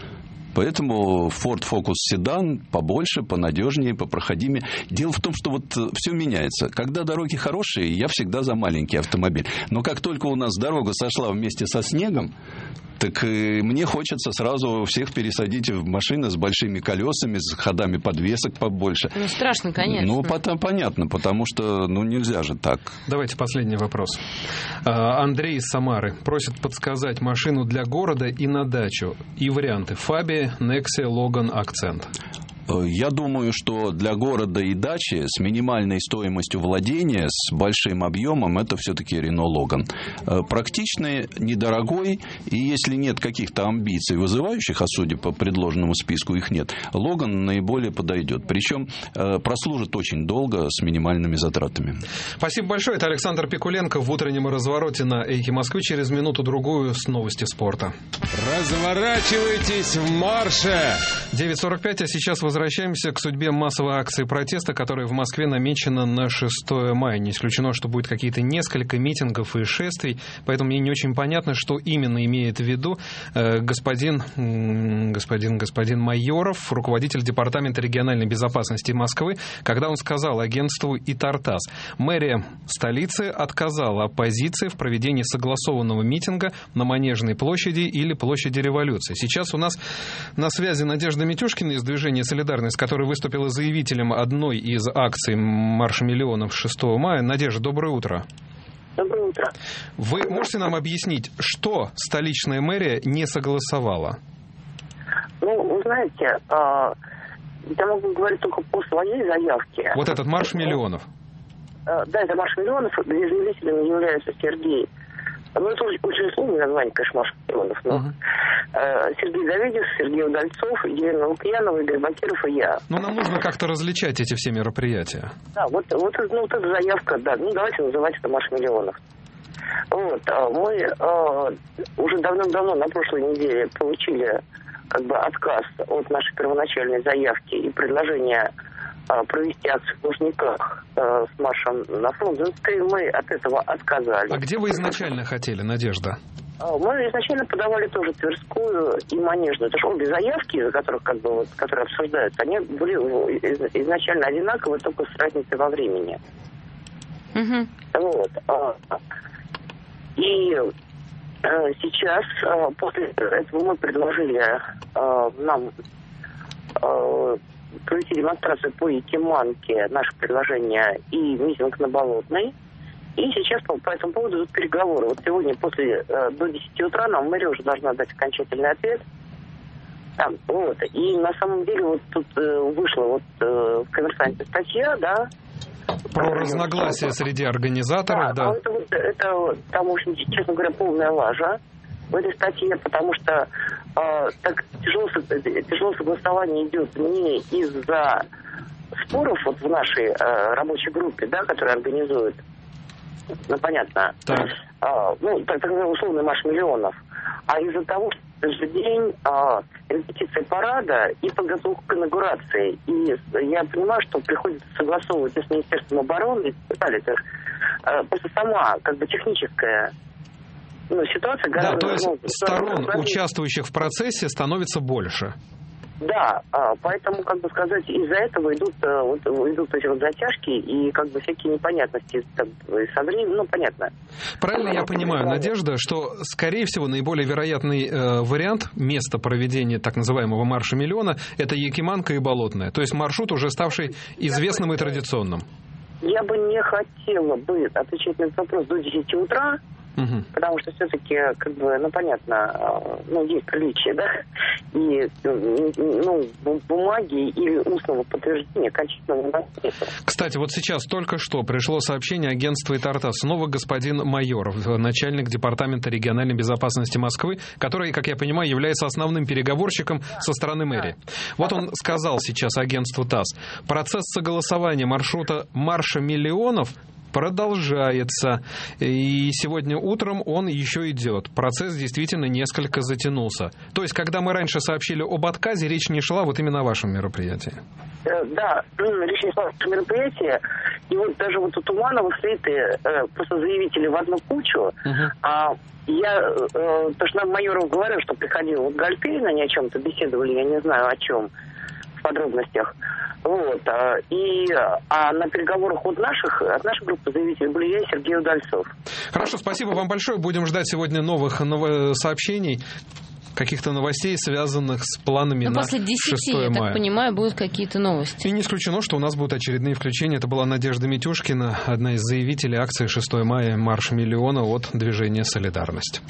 Поэтому Ford Focus седан побольше, понадежнее, попроходимее. Дело в том, что вот все меняется. Когда дороги хорошие, я всегда за маленький автомобиль. Но как только у нас дорога сошла вместе со снегом, так мне хочется сразу всех пересадить в машины с большими колесами, с ходами подвесок побольше. Ну, страшно, конечно. Ну, потом понятно, потому что нельзя же так. Давайте последний вопрос. Андрей из Самары просит подсказать машину для города и на дачу. И варианты: Фабия, Nexia, Logan, Акцент. Я думаю, что для города и дачи с минимальной стоимостью владения, с большим объемом, это все-таки Renault Logan. Практичный, недорогой, и если нет каких-то амбиций вызывающих, а судя по предложенному списку их нет, Logan наиболее подойдет. Причем прослужит очень долго с минимальными затратами. Спасибо большое. Это Александр Пикуленко в утреннем развороте на «Эхе Москвы». Через минуту-другую с новости спорта. Разворачивайтесь в марше! 9:45, а сейчас возвращаемся к судьбе массовой акции протеста, которая в Москве намечена на 6 мая. Не исключено, что будет какие-то несколько митингов и шествий, поэтому мне не очень понятно, что именно имеет в виду господин Майоров, руководитель Департамента региональной безопасности Москвы, когда он сказал агентству ИТАР-ТАСС: мэрия столицы отказала оппозиции в проведении согласованного митинга на Манежной площади или площади Революции. Сейчас у нас на связи Надежда Митюшкина из движения «Солидарность», которая выступила заявителем одной из акций Марша миллионов 6 мая. Надежда, доброе утро. Доброе утро. Вы можете нам объяснить, что столичная мэрия не согласовала? Ну, вы знаете, я могу говорить только по своей заявке. Вот этот Марш миллионов. Да, это Марш миллионов, где заявителем является Сергей. Ну, это очень сложное название, конечно, Марш миллионов. Но Сергей Давидов, Сергей Удальцов, Елена Лукьянова, Игорь Бакиров и я. Ну, нам нужно как-то различать эти все мероприятия. Да, вот эта заявка, да, давайте называть это Марш миллионов. Вот, мы уже давным-давно на прошлой неделе получили отказ от нашей первоначальной заявки и предложения провести акцию в Лужниках с маршем на Фрунзенской. Мы от этого отказались. А где вы изначально хотели, Надежда? Мы изначально подавали тоже Тверскую и Манежную. Это же обе заявки, из-за которых которые обсуждаются, они были изначально одинаковые, только с разницей во времени. Вот. И сейчас, после этого мы предложили нам провести демонстрацию по Якиманке, наше предложение, и митинг на Болотной. И сейчас по этому поводу идут переговоры. Вот сегодня до 10 утра нам мэрия уже должна дать окончательный ответ. Вот. И на самом деле вот тут вышла в «Коммерсанте» статья, да. Про разногласия среди организаторов, да. Это там, в общем, честно говоря, полная лажа в этой статье, потому что так тяжело согласование идет не из-за споров в нашей рабочей группе, да, которая организует, ну, понятно, так условный марш миллионов, а из-за того, что в тот же день репетиция парада и подготовка к инаугурации. И я понимаю, что приходится согласовывать и с Министерством обороны, и так далее. Просто сама, техническая ситуация гораздо... Да, то есть сторон, участвующих в процессе, становится больше. Да, поэтому, из-за этого идут эти затяжки и всякие непонятности со временем, понятно. Правильно я понимаю, Надежда, что, скорее всего, наиболее вероятный вариант места проведения так называемого марша миллиона — это Якиманка и Болотная, то есть маршрут, уже ставший известным и традиционным. Я бы не хотела отвечать на этот вопрос до 10 утра, потому что все-таки, понятно, есть приличие, да, и, бумаги или устного подтверждения окончательного нет. Кстати, вот сейчас только что пришло сообщение агентства ИТАР-ТАСС. Снова господин Майоров, начальник Департамента региональной безопасности Москвы, который, как я понимаю, является основным переговорщиком со стороны мэрии. Вот он сказал сейчас агентству ТАСС: процесс согласования маршрута марша миллионов продолжается. И сегодня утром он еще идет. Процесс действительно несколько затянулся. То есть, когда мы раньше сообщили об отказе, речь не шла вот именно о вашем мероприятии. Да, речь не шла о мероприятии. И вот даже вот у Туманова слиты просто заявители в одну кучу. То что нам Майоров говорил, что приходил вот Гальперин, они о чем-то беседовали, я не знаю о чем, в подробностях. Вот. А на переговорах от нашей группы заявителей были я и Сергей Удальцов. Хорошо, спасибо вам большое. Будем ждать сегодня новых сообщений, каких-то новостей, связанных с планами на 6 мая. После 10, я так понимаю, будут какие-то новости. И не исключено, что у нас будут очередные включения. Это была Надежда Митюшкина, одна из заявителей акции 6 мая «Марш миллиона» от движения «Солидарность».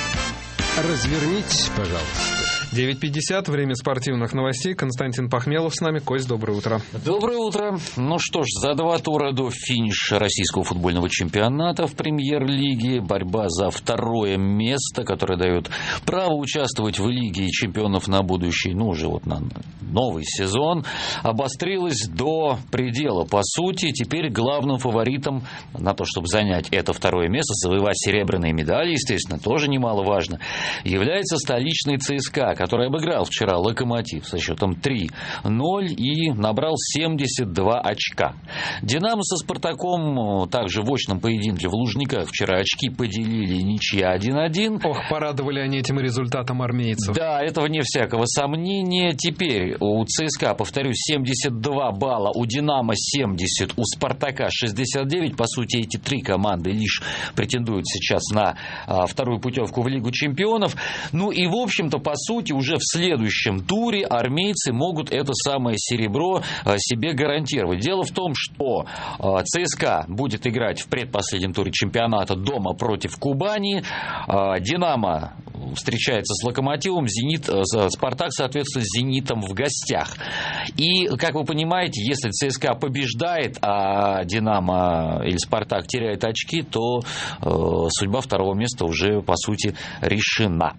Развернитесь, пожалуйста. 9:50, время спортивных новостей. Константин Пахмелов с нами. Кость, доброе утро. Доброе утро. Ну что ж, за 2 тура до финиша российского футбольного чемпионата в премьер-лиге борьба за 2-е место, которое дает право участвовать в Лиге чемпионов на будущий, уже вот на новый сезон, обострилась до предела. По сути, теперь главным фаворитом на то, чтобы занять это 2-е место, завоевать серебряные медали, естественно, тоже немаловажно, является столичный ЦСКА, который обыграл вчера «Локомотив» со счетом 3-0 и набрал 72 очка. «Динамо» со «Спартаком» также в очном поединке в Лужниках вчера очки поделили, ничья 1-1. Ох, порадовали они этим результатом армейцев. Да, этого не всякого сомнения. Теперь у ЦСКА, повторюсь, 72 балла, у «Динамо» 70, у «Спартака» 69. По сути, эти 3 команды лишь претендуют сейчас на 2-ю путевку в Лигу чемпионов. Ну и, в общем-то, по сути, уже в следующем туре армейцы могут это самое серебро себе гарантировать. Дело в том, что ЦСКА будет играть в предпоследнем туре чемпионата дома против Кубани, «Динамо» встречается с «Локомотивом», «Спартак», соответственно, с «Зенитом» в гостях. И, как вы понимаете, если ЦСКА побеждает, а «Динамо» или «Спартак» теряет очки, то судьба 2-го места уже, по сути, решена.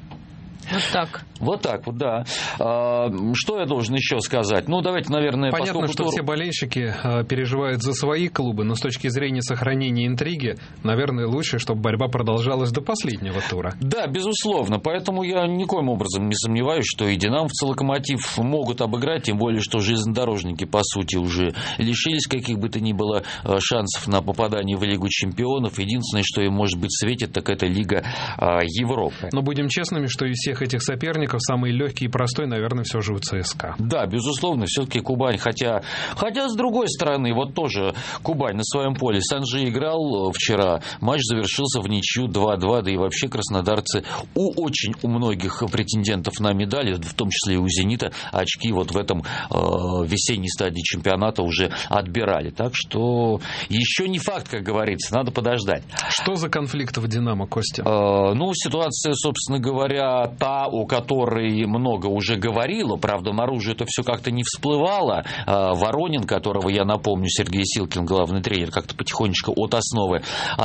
Вот так. Вот так вот, да. Что я должен еще сказать? Ну, давайте, наверное... Понятно, что все болельщики переживают за свои клубы, но с точки зрения сохранения интриги, наверное, лучше, чтобы борьба продолжалась до последнего тура. Да, безусловно. Поэтому я никоим образом не сомневаюсь, что и «Динамовцы», «Локомотив» могут обыграть, тем более, что железнодорожники, по сути, уже лишились каких бы то ни было шансов на попадание в Лигу чемпионов. Единственное, что им, может быть, светит, так это Лига Европы. Но будем честными, что из всех этих соперников самый легкий и простой, наверное, все же у ЦСКА. Да, безусловно, все-таки Кубань, хотя с другой стороны, вот тоже Кубань на своем поле с Анжи играл вчера, матч завершился в ничью 2-2, да и вообще краснодарцы у многих претендентов на медали, в том числе и у «Зенита», очки вот в этом весенней стадии чемпионата уже отбирали. Так что еще не факт, как говорится, надо подождать. Что за конфликт в «Динамо», Костя? Ситуация, собственно говоря, та, о которой много уже говорило, правда, наружу это все как-то не всплывало. Воронин, которого, я напомню, Сергей Силкин, главный тренер, как-то потихонечку от основы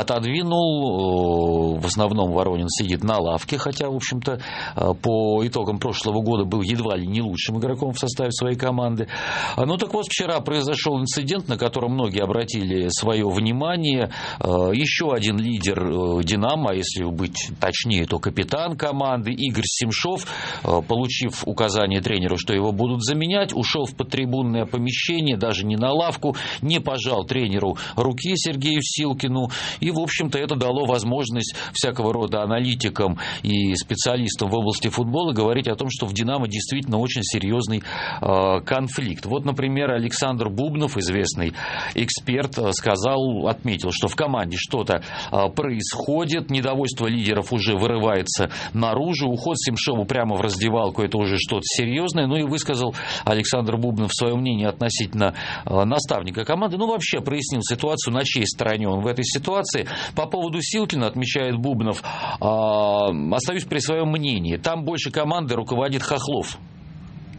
отодвинул. В основном Воронин сидит на лавке, хотя, в общем-то, по итогам прошлого года был едва ли не лучшим игроком в составе своей команды. Ну, так вот, вчера произошел инцидент, на котором многие обратили свое внимание. Еще один лидер «Динамо», если быть точнее, то капитан команды Игорь Семшов, получив указание тренеру, что его будут заменять, ушел в подтрибунное помещение, даже не на лавку, не пожал тренеру руки Сергею Силкину. И, в общем-то, это дало возможность всякого рода аналитикам и специалистам в области футбола говорить о том, что в «Динамо» действительно очень серьезный конфликт. Вот, например, Александр Бубнов, известный эксперт, отметил, что в команде что-то происходит, недовольство лидеров уже вырывается наружу, уход Семшову прямо в раздевалку — это уже что-то серьезное. Ну и высказал Александр Бубнов свое мнение относительно наставника команды. Ну, вообще прояснил ситуацию, на чьей стороне он в этой ситуации. По поводу Силкина, отмечает Бубнов, остаюсь при своем мнении. Там больше командой руководит Хохлов.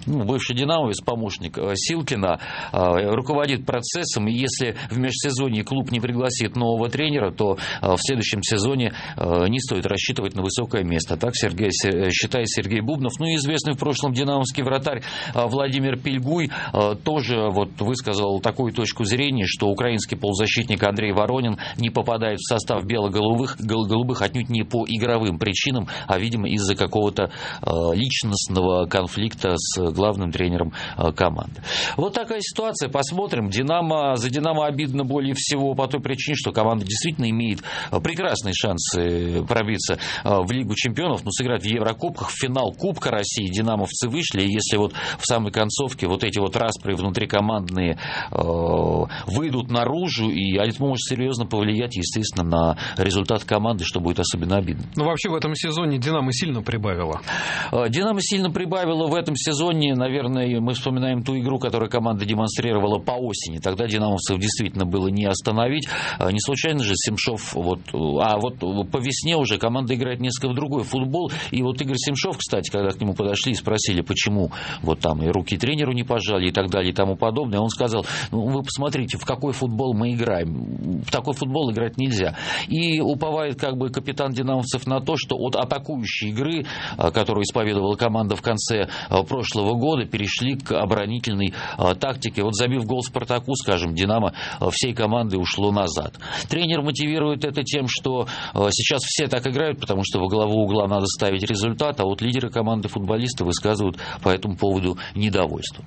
бывший динамовец, помощник Силкина, руководит процессом, и если в межсезонье клуб не пригласит нового тренера, то в следующем сезоне не стоит рассчитывать на высокое место. Так считает Сергей Бубнов. Ну и известный в прошлом динамовский вратарь Владимир Пильгуй тоже высказал такую точку зрения, что украинский полузащитник Андрей Воронин не попадает в состав бело-голубых отнюдь не по игровым причинам, а, видимо, из-за какого-то личностного конфликта с главным тренером команды. Вот такая ситуация. Посмотрим. За «Динамо» обидно более всего по той причине, что команда действительно имеет прекрасные шансы пробиться в Лигу чемпионов, но сыграть в Еврокубках, в финал Кубка России динамовцы вышли, и если в самой концовке эти распри внутрикомандные выйдут наружу, и это может серьезно повлиять, естественно, на результат команды, что будет особенно обидно. Ну, вообще в этом сезоне «Динамо» сильно прибавило. «Динамо» сильно прибавило в этом сезоне. Наверное, мы вспоминаем ту игру, которую команда демонстрировала по осени. Тогда динамовцев действительно было не остановить. Не случайно же Семшов, по весне уже команда играет несколько в другой футбол. И Игорь Семшов, кстати, когда к нему подошли и спросили, почему там и руки тренеру не пожали и так далее и тому подобное, он сказал: вы посмотрите, в какой футбол мы играем. В такой футбол играть нельзя. И уповает капитан динамовцев на то, что от атакующей игры, которую исповедовала команда в конце прошлого года, перешли к оборонительной тактике. Забив гол Спартаку, скажем, «Динамо» всей командой ушло назад. Тренер мотивирует это тем, что сейчас все так играют, потому что во главу угла надо ставить результат, а лидеры команды, футболисты, высказывают по этому поводу недовольство.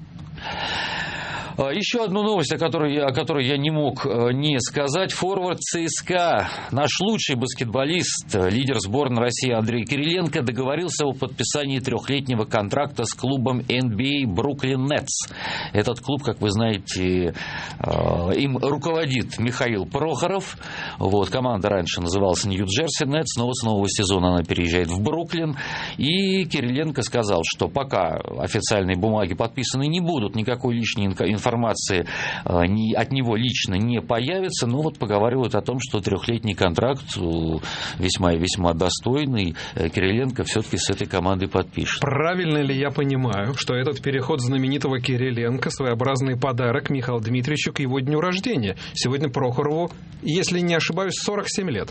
Еще одну новость, о которой я не мог не сказать. Форвард ЦСКА, наш лучший баскетболист, лидер сборной России Андрей Кириленко договорился о подписании 3-летнего контракта с клубом NBA Brooklyn Nets. Этот клуб, как вы знаете, им руководит Михаил Прохоров. Команда раньше называлась Нью-Джерси Нетс, но с нового сезона она переезжает в Бруклин. И Кириленко сказал, что пока официальные бумаги подписаны не будут, никакой лишней информации от него лично не появится, но поговаривают о том, что 3-летний контракт весьма и весьма достойный, Кириленко все-таки с этой командой подпишет. Правильно ли я понимаю, что этот переход знаменитого Кириленко своеобразный подарок Михаилу Дмитриевичу к его дню рождения? Сегодня Прохорову, если не ошибаюсь, 47 лет.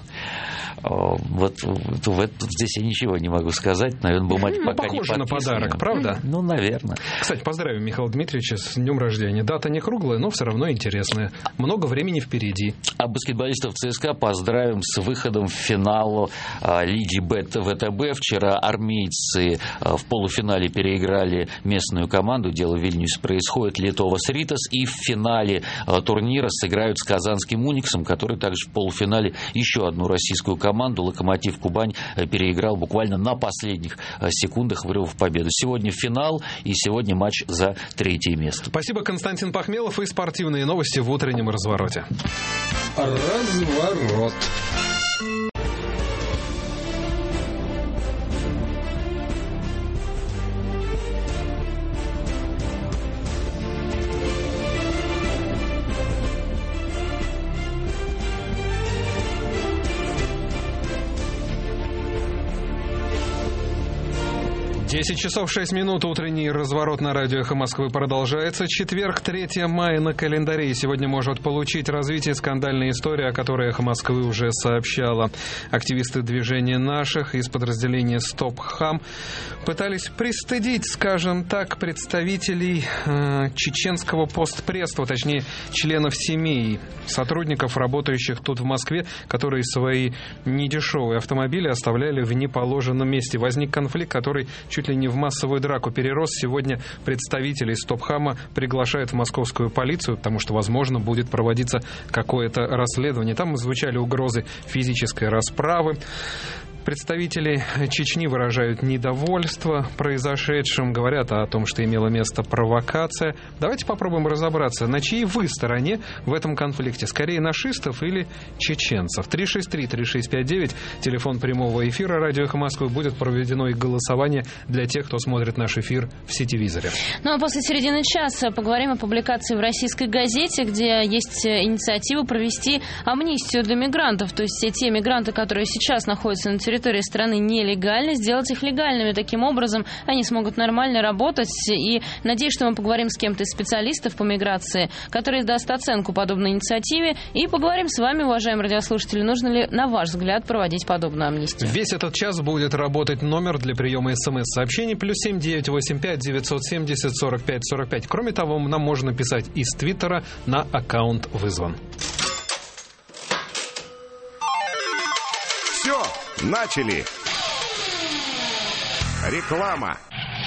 Здесь я ничего не могу сказать. Наверное, бумаги пока не подписаны. Похоже на подарок, правда? Наверное. Кстати, поздравим Михаила Дмитриевича с днем рождения. Дата не круглая, но все равно интересная. Много времени впереди. А баскетболистов ЦСКА поздравим с выходом в финал Лиги ВТБ. Вчера армейцы в полуфинале переиграли местную команду. Дело в Вильнюсе происходит. Литовас Ритас. И в финале турнира сыграют с казанским Униксом, который также в полуфинале еще одну российскую команду, Локомотив Кубань, переиграл буквально на последних секундах, вырвав победу. Сегодня финал и сегодня матч за 3-е место. Спасибо, Константин Пахмелов, и спортивные новости в утреннем развороте. Разворот. 10 часов 6 минут. Утренний разворот на радио «Эхо Москвы» продолжается. Четверг, 3 мая на календаре. И сегодня может получить развитие скандальная история, о которой «Эхо Москвы» уже сообщала. Активисты движения «Наших» из подразделения «Стоп Хам» пытались пристыдить, скажем так, представителей чеченского постпредства, точнее, членов семей, сотрудников, работающих тут в Москве, которые свои недешевые автомобили оставляли в неположенном месте. Возник конфликт, который чуть ли не в массовую драку перерос. Сегодня представителей Стопхама приглашают в московскую полицию, потому что, возможно, будет проводиться какое-то расследование. Там звучали угрозы физической расправы. Представители Чечни выражают недовольство произошедшим, говорят о том, что имела место провокация. Давайте попробуем разобраться, на чьей вы стороне в этом конфликте. Скорее нашистов или чеченцев? 363-3659, телефон прямого эфира радио «Эхо Москвы». Будет проведено и голосование для для тех, кто смотрит наш эфир в сетевизоре. Ну а после середины часа поговорим о публикации в «Российской газете», где есть инициатива провести амнистию для мигрантов. То есть все те мигранты, которые сейчас находятся на территории страны нелегально, сделать их легальными. Таким образом, они смогут нормально работать. И надеюсь, что мы поговорим с кем-то из специалистов по миграции, который даст оценку подобной инициативе. И поговорим с вами, уважаемые радиослушатели, нужно ли, на ваш взгляд, проводить подобную амнистию. Весь этот час будет работать номер для приема СМС-сообщений +7 985 970 45 45. Кроме того, нам можно писать из Твиттера на аккаунт «Вызван». Все, начали. Реклама.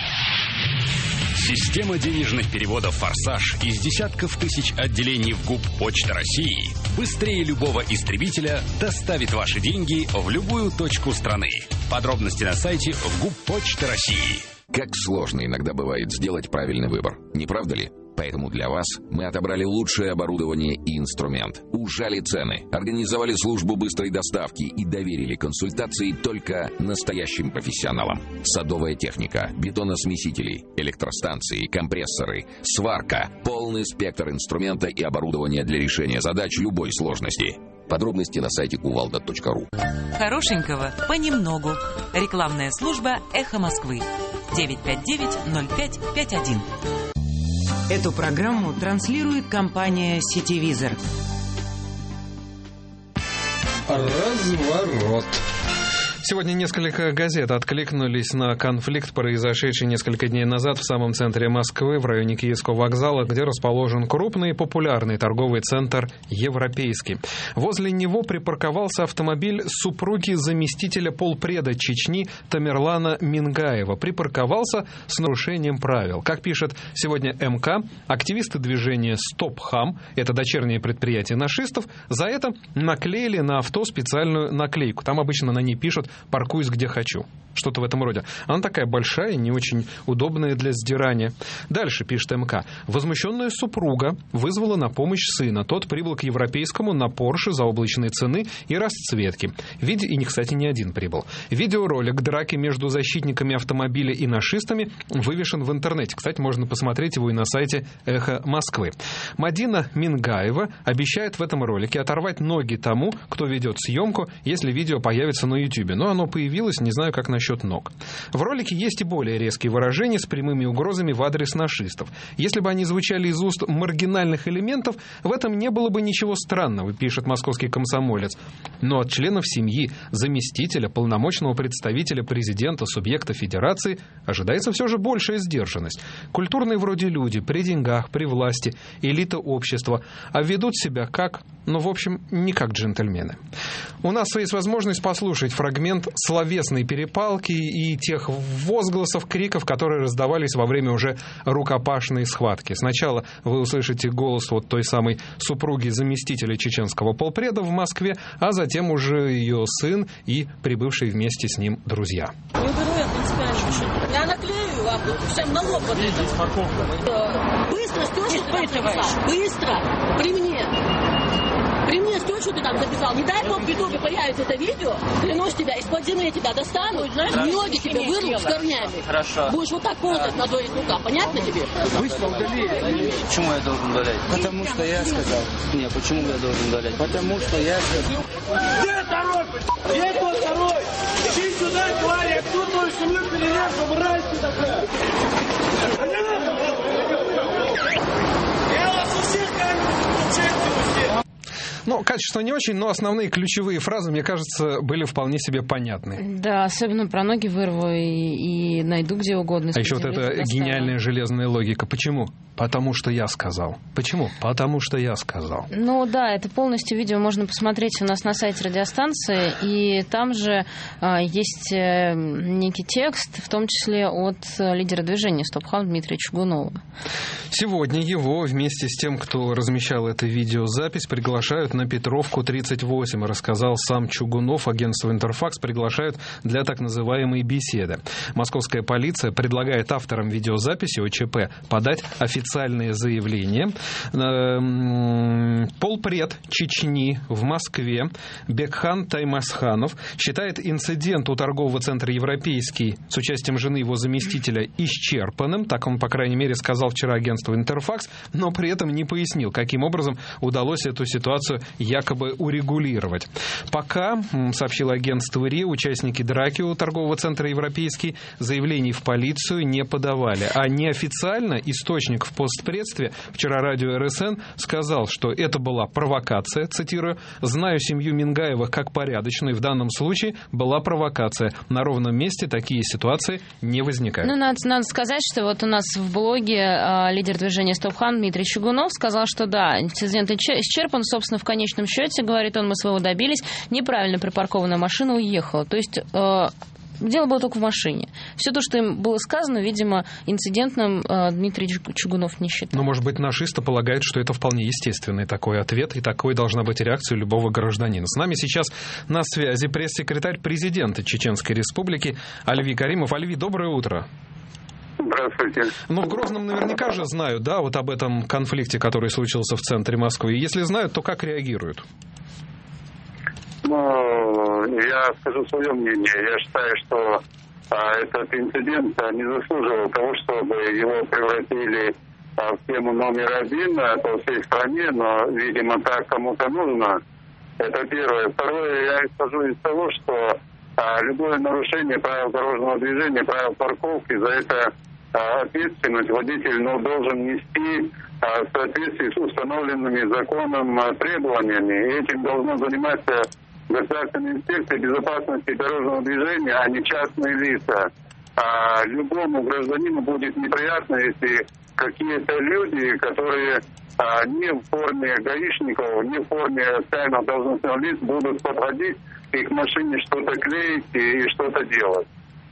Система денежных переводов «Форсаж» из десятков тысяч отделений в ГУП «Почта России» быстрее любого истребителя доставит ваши деньги в любую точку страны. Подробности на сайте в ГУП «Почта России». Как сложно иногда бывает сделать правильный выбор, не правда ли? Поэтому для вас мы отобрали лучшее оборудование и инструмент. Ужали цены, организовали службу быстрой доставки и доверили консультации только настоящим профессионалам. Садовая техника, бетоносмесители, электростанции, компрессоры, сварка, полный спектр инструмента и оборудования для решения задач любой сложности. Подробности на сайте kuvalda.ru. Хорошенького понемногу. Рекламная служба «Эхо Москвы». 959-0551. Эту программу транслирует компания «Сетевизор». Разворот. Сегодня несколько газет откликнулись на конфликт, произошедший несколько дней назад в самом центре Москвы, в районе Киевского вокзала, где расположен крупный и популярный торговый центр «Европейский». Возле него припарковался автомобиль супруги заместителя полпреда Чечни Тамерлана Мингаева. Припарковался с нарушением правил. Как пишет сегодня МК, активисты движения «Стоп Хам», это дочернее предприятие нашистов, за это наклеили на авто специальную наклейку. Там обычно на ней пишут «Паркуюсь где хочу». Что-то в этом роде. Она такая большая, не очень удобная для сдирания. Дальше пишет МК. Возмущенная супруга вызвала на помощь сына. Тот прибыл к Европейскому на Порше заоблачной цены и расцветки. И, кстати, не один прибыл. Видеоролик драки между защитниками автомобиля и нашистами вывешен в интернете. Кстати, можно посмотреть его и на сайте «Эхо Москвы». Мадина Мингаева обещает в этом ролике оторвать ноги тому, кто ведет съемку, если видео появится на YouTube. Но оно появилось, не знаю, как насчет ног. В ролике есть и более резкие выражения с прямыми угрозами в адрес нашистов. Если бы они звучали из уст маргинальных элементов, в этом не было бы ничего странного, пишет московский комсомолец. Но от членов семьи, заместителя, полномочного представителя президента, субъекта федерации ожидается все же большая сдержанность. Культурные вроде люди, при деньгах, при власти, элита общества, а ведут себя как, в общем, не как джентльмены. У нас есть возможность послушать фрагмент словесной перепалки и тех возгласов, криков, которые раздавались во время уже рукопашной схватки. Сначала вы услышите голос вот той самой супруги заместителя чеченского полпреда в Москве, а затем уже ее сын и прибывшие вместе с ним друзья. Не уберу я принципиально. Я наклею вам всем на лоб. Быстро стой, что ты там записал. Быстро. При мне. При мне стой, что ты там записал. Не дай бог в итоге появится это видео, клянусь тебя, из-под земли тебя достану, ноги тебе вырвут с корнями. Хорошо. Будешь вот так ползать на двоих руках, понятно тебе? Быстро удали. Почему я должен удалять? Потому что я сказал. Не, почему я должен удалять? Потому что я сказал. Где второй? Где тот второй? Иди сюда, тварь, я всю твою семью перережу, мразь ты такая. Я вас у всех как-нибудь. Качество не очень, но основные ключевые фразы, мне кажется, были вполне себе понятны. Да, особенно про ноги вырву и найду где угодно. А еще вот эта гениальная железная логика. Почему? Потому что я сказал. Почему? Потому что я сказал. Да, это полностью видео можно посмотреть у нас на сайте радиостанции, и там же есть некий текст, в том числе от лидера движения «Стоп Хам» Дмитрия Чугунова. Сегодня его вместе с тем, кто размещал эту видеозапись, приглашают на Петровку, 38, рассказал сам Чугунов. Агентство «Интерфакс» приглашают для так называемой беседы. Московская полиция предлагает авторам видеозаписи ОЧП подать официальные заявления. Полпред Чечни в Москве Бекхан Таймасханов считает инцидент у торгового центра «Европейский» с участием жены его заместителя исчерпанным. Так он, по крайней мере, сказал вчера агентству «Интерфакс», но при этом не пояснил, каким образом удалось эту ситуацию якобы урегулировать. Пока, сообщило агентство РИА, участники драки у торгового центра «Европейский» заявлений в полицию не подавали. А неофициально источник в постпредстве, вчера радио РСН, сказал, что это была провокация, цитирую, «Знаю семью Мингаевых как порядочную, и в данном случае была провокация. На ровном месте такие ситуации не возникают». Ну, надо сказать, что вот у нас в блоге лидер движения «Стоп-Хан» Дмитрий Чугунов сказал, что да, инцидент исчерпан, собственно, в конечном счете, говорит он, мы своего добились, неправильно припаркованная машина уехала. То есть дело было только в машине. Все то, что им было сказано, видимо, инцидентным Дмитрий Чугунов не считает. Но, может быть, нашисты полагают, что это вполне естественный такой ответ, и такой должна быть реакция любого гражданина. С нами сейчас на связи пресс-секретарь президента Чеченской Республики Альви Каримов. Альви, доброе утро. Здравствуйте. Ну, в Грозном наверняка же знают, да, вот об этом конфликте, который случился в центре Москвы. Если знают, то как реагируют? Ну, я скажу свое мнение. Я считаю, что этот инцидент не заслуживал того, чтобы его превратили в тему номер один по всей стране, но, видимо, так кому-то нужно. Это первое. Второе, я исхожу из того, что любое нарушение правил дорожного движения, правил парковки, за это ответственность водитель должен нести в соответствии с установленными законом требованиями. И этим должно заниматься Государственная инспекция безопасности дорожного движения, а не частные лица. Любому гражданину будет неприятно, если какие-то люди, которые не в форме гаишников, не в форме специальных должностных лиц, будут подходить и к машине что-то клеить и что-то делать.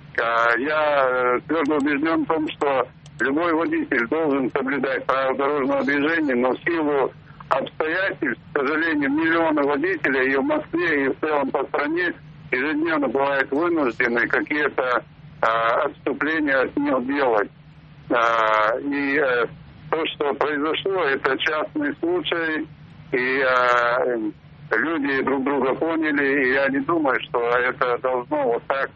Я твердо убежден в том, что любой водитель должен соблюдать правила дорожного движения, но в силу обстоятельств, к сожалению, миллионы водителей и в Москве, и в целом по стране ежедневно бывают вынуждены какие-то отступления от них делать. И то, что произошло, это частный случай, и люди друг друга поняли, и я не думаю, что это должно вот так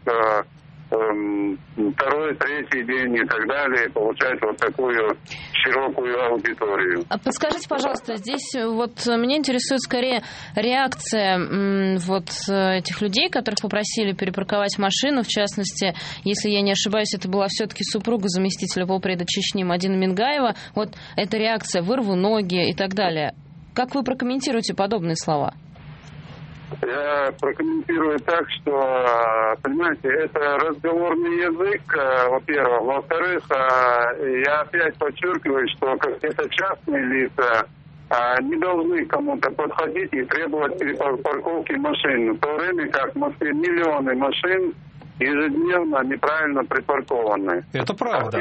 второй, третий день и так далее получать вот такую широкую аудиторию. А подскажите, пожалуйста, здесь вот меня интересует скорее реакция вот этих людей, которых попросили перепарковать машину, в частности, если я не ошибаюсь, это была все-таки супруга заместителя полпреда Чечни Мадина Мингаева. Вот эта реакция «вырву ноги» и так далее. Как вы прокомментируете подобные слова? Я прокомментирую так, что, понимаете, это разговорный язык, во-первых. Во-вторых, я опять подчеркиваю, что какие-то частные лица не должны кому-то подходить и требовать перепарковки машин. В то время как в Москве миллионы машин ежедневно неправильно припаркованы. Это правда.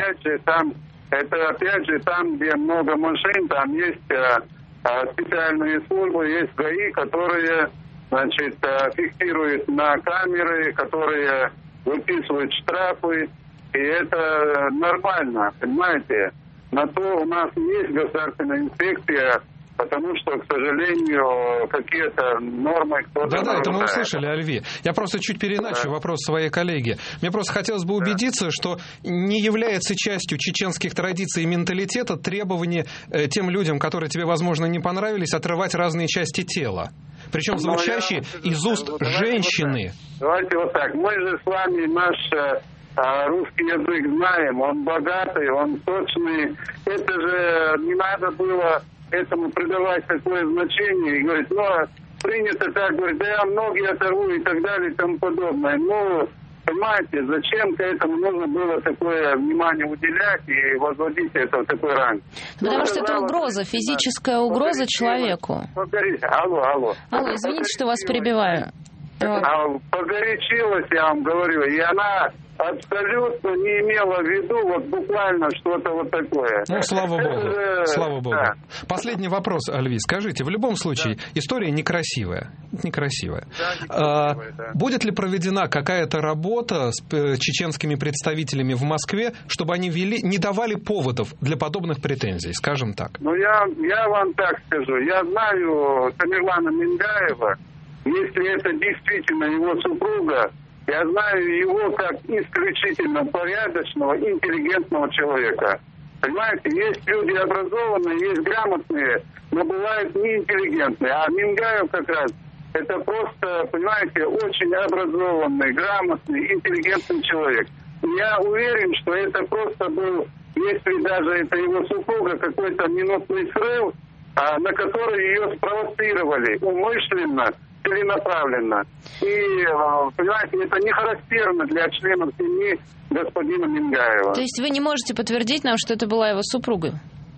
Опять же, там, где много машин, там есть специальные службы, есть ГАИ, которые фиксируют на камеры, которые выписывают штрафы, и это нормально, понимаете? На то у нас есть государственная инспекция, потому что, к сожалению, какие-то нормы кто-то Да, нарушает. это мы услышали, Альви. Я просто чуть переначу вопрос своей коллеги. Мне просто хотелось бы убедиться, что не является частью чеченских традиций и менталитета требование тем людям, которые тебе, возможно, не понравились, отрывать разные части тела. Причем звучащие из уст женщины. Давайте вот так. Мы же с вами наш русский язык знаем. Он богатый, он точный. Это же не надо было этому придавать такое значение. И говорить, принято так, говорит, да я ноги оторву и так далее и тому подобное. Понимаете, зачем к этому нужно было такое внимание уделять и возводить это в такой ранг? Потому что это угроза, физическая угроза человеку. Алло. Извините, что вас перебиваю. Погорячилась, я вам говорю, и она абсолютно не имела в виду вот буквально что-то вот такое. Ну, слава богу. Слава богу. Да. Последний вопрос, Альви. Скажите, в любом случае, история некрасивая. Некрасивая. Да, некрасивая, да. Будет ли проведена какая-то работа с чеченскими представителями в Москве, чтобы они не давали поводов для подобных претензий, скажем так? Ну, я вам так скажу. Я знаю Тамерлана Мингаева. Если это действительно его супруга, я знаю его как исключительно порядочного, интеллигентного человека. Понимаете, есть люди образованные, есть грамотные, но бывают неинтеллигентные. А Мингаев как раз это просто, понимаете, очень образованный, грамотный, интеллигентный человек. Я уверен, что это просто был, если даже это его супруга, какой-то минутный срыв, на который ее спровоцировали умышленно, целенаправленно. И, понимаете, это не характерно для членов семьи господина Мингаева. То есть вы не можете подтвердить нам, что это была его супруга?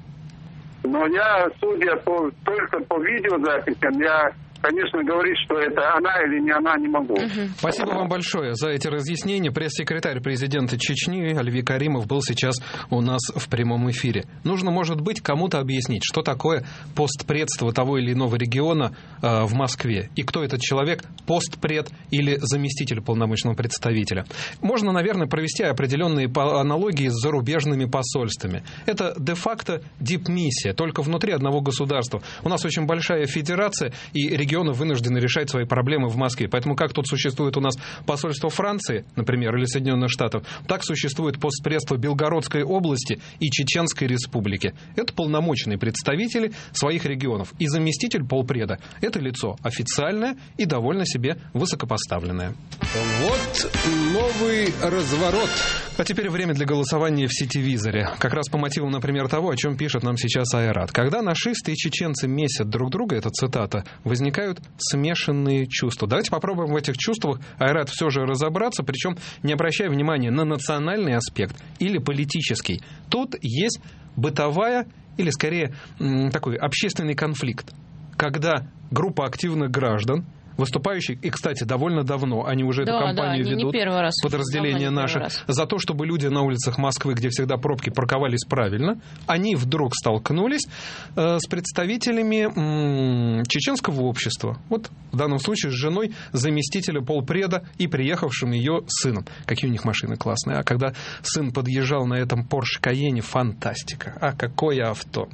Но я, судя только по видеозаписям, я, конечно, говорить, что это она или не она, не могу. Спасибо вам большое за эти разъяснения. Пресс-секретарь президента Чечни Альви Каримов был сейчас у нас в прямом эфире. Нужно, может быть, кому-то объяснить, что такое постпредство того или иного региона в Москве. И кто этот человек, постпред или заместитель полномочного представителя. Можно, наверное, провести определенные аналогии с зарубежными посольствами. Это де-факто дипмиссия, только внутри одного государства. У нас очень большая федерация, и регионы вынуждены решать свои проблемы в Москве. Поэтому как тут существует у нас посольство Франции, например, или Соединенных Штатов, так существует постпредство Белгородской области и Чеченской Республики. Это полномочные представители своих регионов. И заместитель полпреда – это лицо официальное и довольно себе высокопоставленное. Вот новый разворот. А теперь время для голосования в сетевизоре. Как раз по мотивам, например, того, о чем пишет нам сейчас Айрат. Когда нашисты и чеченцы месят друг друга, это цитата, возникают смешанные чувства. Давайте попробуем в этих чувствах, Айрат, все же разобраться, причем не обращая внимания на национальный аспект или политический. Тут есть бытовая или, скорее, такой общественный конфликт, когда группа активных граждан, выступающих, и, кстати, довольно давно, они уже эту кампанию ведут, подразделения наши, за то, чтобы люди на улицах Москвы, где всегда пробки, парковались правильно, они вдруг столкнулись с представителями чеченского общества. Вот в данном случае с женой заместителя полпреда и приехавшим ее сыном. Какие у них машины классные. А когда сын подъезжал на этом Porsche Cayenne, фантастика. А какое авто.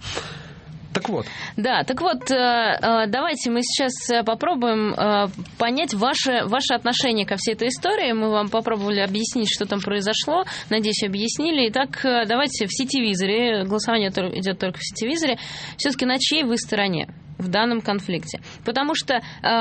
Так вот. Да, так вот, давайте мы сейчас попробуем понять ваше отношение ко всей этой истории. Мы вам попробовали объяснить, что там произошло. Надеюсь, объяснили. Итак, давайте в сетевизоре, голосование идет только в сетевизоре, все-таки на чьей вы стороне в данном конфликте? Потому что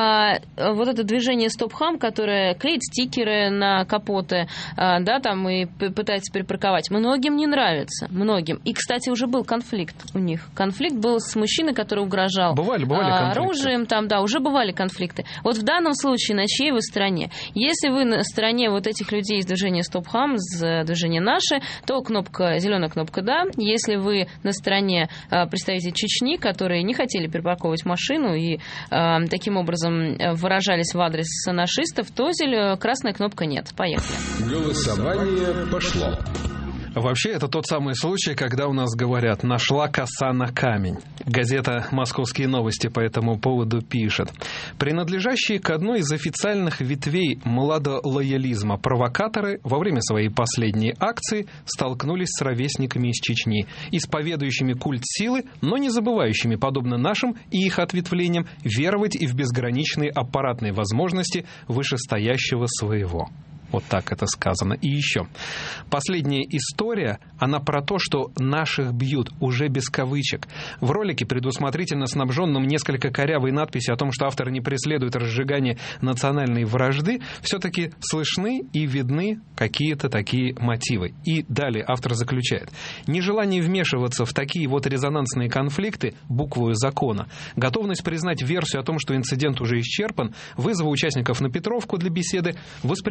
вот это движение Стоп-Хам, которое клеит стикеры на капоты, да, там и пытается припарковать, многим не нравится, многим. И, кстати, уже был конфликт у них. Конфликт был с мужчиной, который угрожал бывали оружием, там, да, уже бывали конфликты. Вот в данном случае на чьей вы стороне? Если вы на стороне вот этих людей из движения Стоп-Хам, из движения «Наши», то зеленая кнопка «Да». Если вы на стороне представителей Чечни, которые не хотели припарковать машину и таким образом выражались в адрес нашистов, то красная кнопка «Нет». Поехали. Голосование пошло. Вообще, это тот самый случай, когда у нас говорят «нашла коса на камень». Газета «Московские новости» по этому поводу пишет. Принадлежащие к одной из официальных ветвей младолоялизма провокаторы во время своей последней акции столкнулись с ровесниками из Чечни, исповедующими культ силы, но не забывающими, подобно нашим и их ответвлениям, веровать и в безграничные аппаратные возможности вышестоящего своего. Вот так это сказано. И еще. Последняя история, она про то, что наших бьют, уже без кавычек. В ролике, предусмотрительно снабженном несколько корявой надписью о том, что автор не преследует разжигание национальной вражды, все-таки слышны и видны какие-то такие мотивы. И далее автор заключает. Нежелание вмешиваться в такие вот резонансные конфликты буквою закона, готовность признать версию о том, что инцидент уже исчерпан, вызовы участников на Петровку для беседы воспринимаются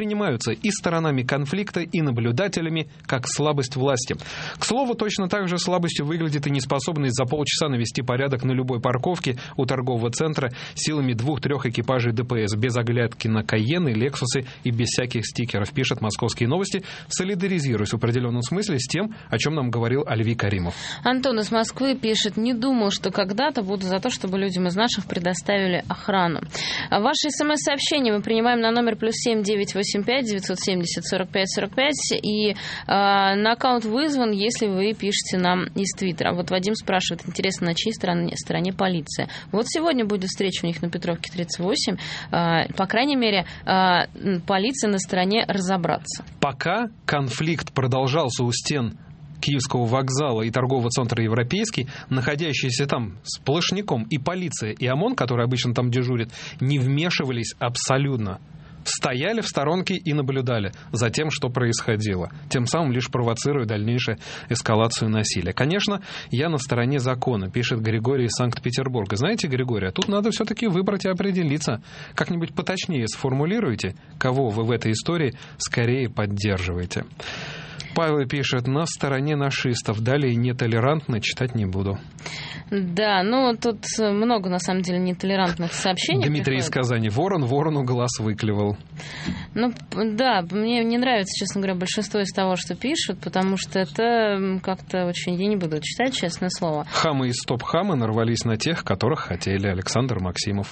воспринимается и сторонами конфликта, и наблюдателями как слабость власти. К слову, точно так же слабостью выглядит и неспособность за полчаса навести порядок на любой парковке у торгового центра силами 2-3 экипажей ДПС, без оглядки на Кайены, Лексусы и без всяких стикеров, пишет «Московские новости», солидаризируясь в определенном смысле с тем, о чем нам говорил Альви Каримов. Антон из Москвы пишет: не думал, что когда-то буду за то, чтобы людям из наших предоставили охрану. Ваши смс-сообщения мы принимаем на номер +7 985 970 45 45, и на аккаунт вызван, если вы пишете нам из Твиттера. Вот Вадим спрашивает: интересно, на чьей стороне полиция? Вот сегодня будет встреча у них на Петровке 38. По крайней мере, полиция на стороне разобраться. Пока конфликт продолжался у стен Киевского вокзала и торгового центра «Европейский», находящиеся там сплошняком и полиция, и ОМОН, который обычно там дежурит, не вмешивались абсолютно. Стояли в сторонке и наблюдали за тем, что происходило, тем самым лишь провоцируя дальнейшую эскалацию насилия. Конечно, я на стороне закона, пишет Григорий из Санкт-Петербурга. Знаете, Григорий, а тут надо все-таки выбрать и определиться. Как-нибудь поточнее сформулируйте, кого вы в этой истории скорее поддерживаете. Павел пишет: на стороне нашистов. Далее нетолерантно, читать не буду. Да, ну тут много, на самом деле, нетолерантных сообщений. Дмитрий из Казани: ворон ворону глаз выклевал. Ну, да, мне не нравится, честно говоря, большинство из того, что пишут, потому что это как-то очень... Я не буду читать, честное слово. Хамы и стоп-хамы нарвались на тех, которых хотели. Александр Максимов.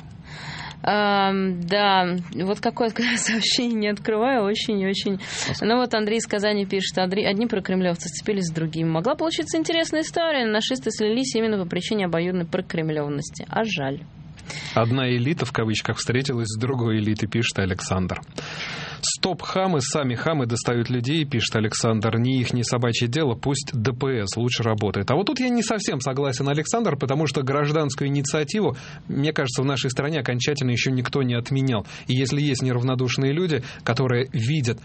Да, вот какое сообщение не открываю, очень-очень. Ну вот Андрей из Казани пишет: одни прокремлевцы сцепились с другими. Могла получиться интересная история. Нашисты слились именно по причине обоюдной прокремлевности. А жаль. Одна элита, в кавычках, встретилась с другой элитой, пишет Александр. Стоп-хамы, сами хамы достают людей, пишет Александр. Не их, не собачье дело, пусть ДПС лучше работает. А вот тут я не совсем согласен, Александр, потому что гражданскую инициативу, мне кажется, в нашей стране окончательно еще никто не отменял. И если есть неравнодушные люди, которые видят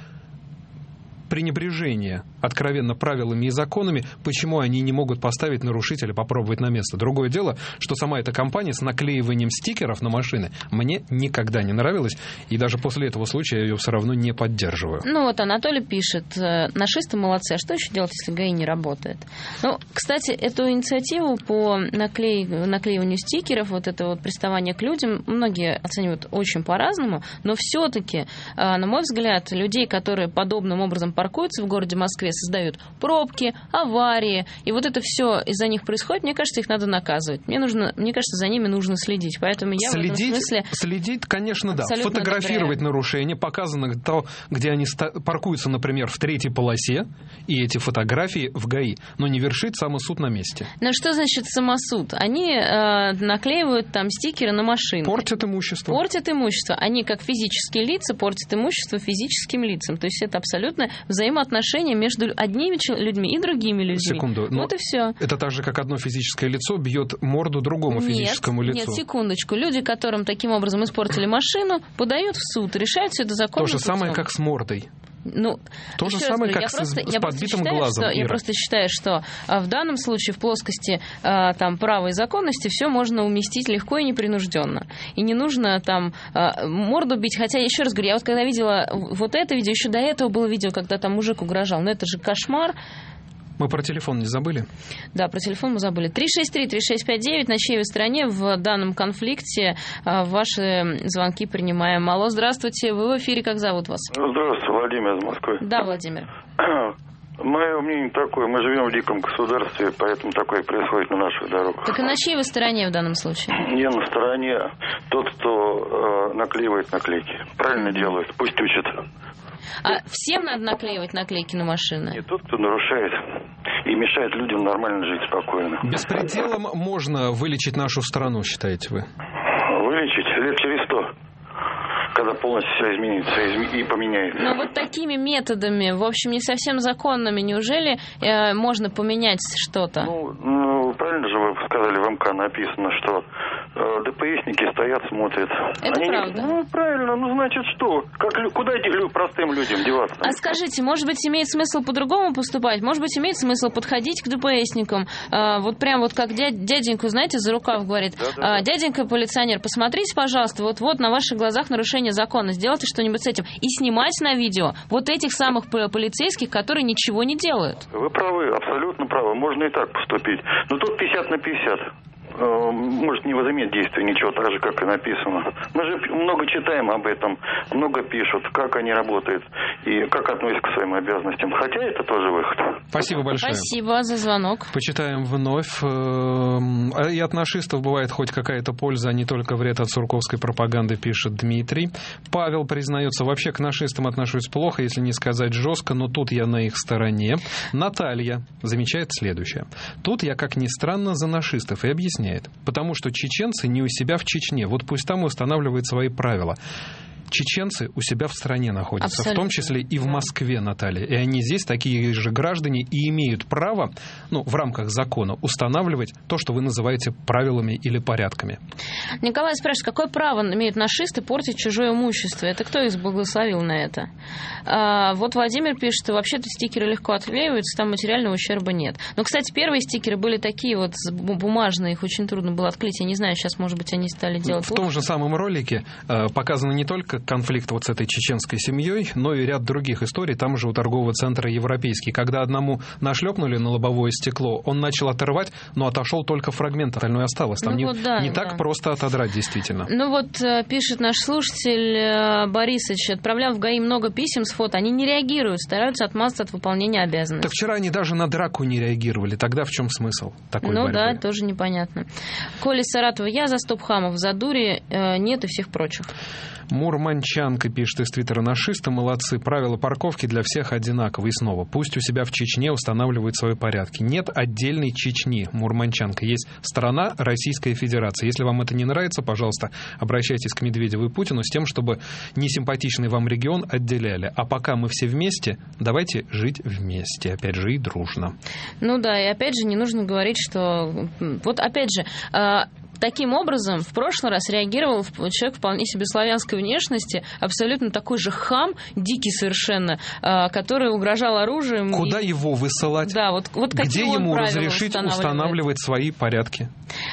пренебрежение откровенно правилами и законами, почему они не могут поставить нарушителя, попробовать на место? Другое дело, что сама эта кампания с наклеиванием стикеров на машины мне никогда не нравилась, и даже после этого случая я ее все равно не поддерживаю. Ну вот Анатолий пишет: нашисты молодцы, а что еще делать, если ГАИ не работает? Ну, кстати, эту инициативу по наклеиванию стикеров, вот это вот приставание к людям, многие оценивают очень по-разному, но все-таки, на мой взгляд, людей, которые подобным образом паркуются в городе Москве, создают пробки, аварии, и вот это все из-за них происходит, мне кажется, их надо наказывать. Мне кажется, за ними нужно следить. Поэтому я в этом смысле... Следить, конечно, да. Фотографировать нарушения, показано то, где они паркуются, например, в третьей полосе, и эти фотографии в ГАИ, но не вершить самосуд на месте. Но что значит самосуд? Они наклеивают там стикеры на машины. Портят имущество. Портят имущество. Они, как физические лица, портят имущество физическим лицам. То есть это абсолютно взаимоотношения между одними людьми и другими людьми. Секунду. Вот и все. Это так же, как одно физическое лицо бьет морду другому физическому лицу. Нет, секундочку. Люди, которым таким образом испортили машину, подают в суд, решают все это законным путем. То же самое, как с мордой. Ну, то же самое, как с подбитым глазом. Я просто считаю, что в данном случае в плоскости там, права и законности все можно уместить легко и непринужденно. И не нужно там морду бить. Хотя, еще раз говорю, я вот когда видела вот это видео, еще до этого было видео, когда там мужик угрожал. Но это же кошмар. Мы про телефон не забыли? Да, про телефон мы забыли. 363-3659. На чьей вы стороне в данном конфликте? Ваши звонки принимаем. Алло, здравствуйте. Вы в эфире. Как зовут вас? Здравствуйте, Владимир из Москвы. Да, Владимир. Мое мнение такое. Мы живем в диком государстве, поэтому такое происходит на наших дорогах. Так и на чьей вы стороне в данном случае? Я на стороне тот, кто наклеивает наклейки. Правильно делает. Пусть учат. А всем надо наклеивать наклейки на машины? Не тот, кто нарушает и мешает людям нормально жить спокойно. Беспределом можно вылечить нашу страну, считаете вы? Вылечить лет через 100, когда полностью все изменится и поменяется. Но вот такими методами, в общем, не совсем законными, неужели можно поменять что-то? Ну, правильно же вы сказали, в МК написано, что ДПСники стоят, смотрят. Это правда. Ну, правильно, ну, значит, что? Куда простым людям деваться? А скажите, может быть, имеет смысл по-другому поступать? Может быть, имеет смысл подходить к ДПСникам? Вот прям вот как дяденьку, знаете, за рукав говорит. Дяденька полиционер, посмотрите, пожалуйста, вот на ваших глазах нарушение закона. Сделайте что-нибудь с этим. И снимать на видео вот этих самых полицейских, которые ничего не делают. Вы правы, абсолютно правы. Можно и так поступить. Но тут 50 на 50. Может не возымеет действия ничего, так же, как и написано. Мы же много читаем об этом, много пишут, как они работают и как относятся к своим обязанностям. Хотя это тоже выход. Спасибо большое. Спасибо за звонок. Почитаем вновь. И от нашистов бывает хоть какая-то польза, а не только вред от сурковской пропаганды, пишет Дмитрий. Павел признается, вообще к нашистам отношусь плохо, если не сказать жестко, но тут я на их стороне. Наталья замечает следующее. Тут я, как ни странно, за нашистов и объясняет. Потому что чеченцы не у себя в Чечне. Вот пусть там и устанавливают свои правила. Чеченцы у себя в стране находятся, абсолютно. В том числе и в Москве, Наталья. И они здесь такие же граждане и имеют право, в рамках закона, устанавливать то, что вы называете правилами или порядками. Николай спрашивает, какое право имеют нашисты портить чужое имущество? Это кто их благословил на это? Вот Владимир пишет, что вообще-то стикеры легко отклеиваются, там материального ущерба нет. Но, кстати, первые стикеры были такие вот бумажные, их очень трудно было отклеить. Я не знаю, сейчас, может быть, они стали делать лучше. В том же самом ролике показано не только конфликт вот с этой чеченской семьей, но и ряд других историй. Там же у торгового центра «Европейский». Когда одному нашлепнули на лобовое стекло, он начал отрывать, но отошел только фрагмент, остальное осталось. Там не так просто отодрать, действительно. Пишет наш слушатель Борисович, отправлял в ГАИ много писем с фото, они не реагируют, стараются отмазаться от выполнения обязанностей. Так вчера они даже на драку не реагировали. Тогда в чем смысл такой борьбы? Тоже непонятно. Коля из Саратова, я за стоп-хамов, за дури нет и всех прочих. Мурманчанка пишет из твиттера, нашисты молодцы, правила парковки для всех одинаковые. И снова, пусть у себя в Чечне устанавливают свои порядки. Нет отдельной Чечни, Мурманчанка. Есть страна Российская Федерация. Если вам это не нравится, пожалуйста, обращайтесь к Медведеву и Путину с тем, чтобы несимпатичный вам регион отделяли. А пока мы все вместе, давайте жить вместе. Опять же, и дружно. И опять же, не нужно говорить, что... Вот опять же... Таким образом, в прошлый раз реагировал человек вполне себе славянской внешности, абсолютно такой же хам, дикий совершенно, который угрожал оружием. Куда его высылать? Да, вот где ему разрешить устанавливать свои порядки?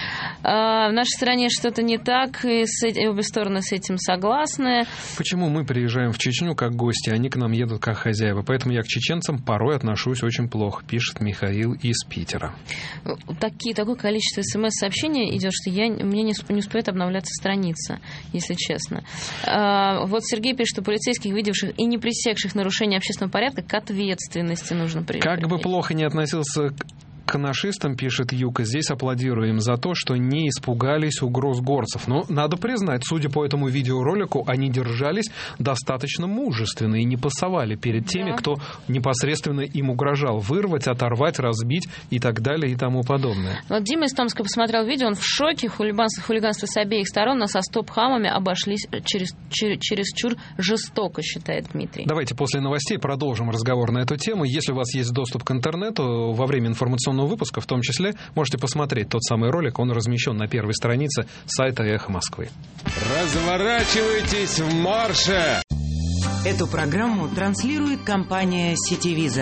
В нашей стране что-то не так, и обе стороны с этим согласны. Почему мы приезжаем в Чечню как гости, а они к нам едут как хозяева? Поэтому я к чеченцам порой отношусь очень плохо, пишет Михаил из Питера. Такое количество смс-сообщений идет, что мне не успеет обновляться страница, если честно. Вот Сергей пишет, что полицейских, видевших и не пресекших нарушение общественного порядка, к ответственности нужно привлечь. Как бы плохо ни относился к нашистам, пишет Юка, здесь аплодируем за то, что не испугались угроз горцев. Но надо признать, судя по этому видеоролику, они держались достаточно мужественно и не пасовали перед теми, кто непосредственно им угрожал. Вырвать, оторвать, разбить и так далее и тому подобное. Вот Дима из Томска посмотрел видео, он в шоке. Хулиганство с обеих сторон, но со стоп-хамами обошлись чересчур жестоко, считает Дмитрий. Давайте после новостей продолжим разговор на эту тему. Если у вас есть доступ к интернету, во время информационного выпуска, в том числе, можете посмотреть тот самый ролик, он размещен на первой странице сайта «Эхо Москвы». Разворачивайтесь в марше! Эту программу транслирует компания «Сетевизор».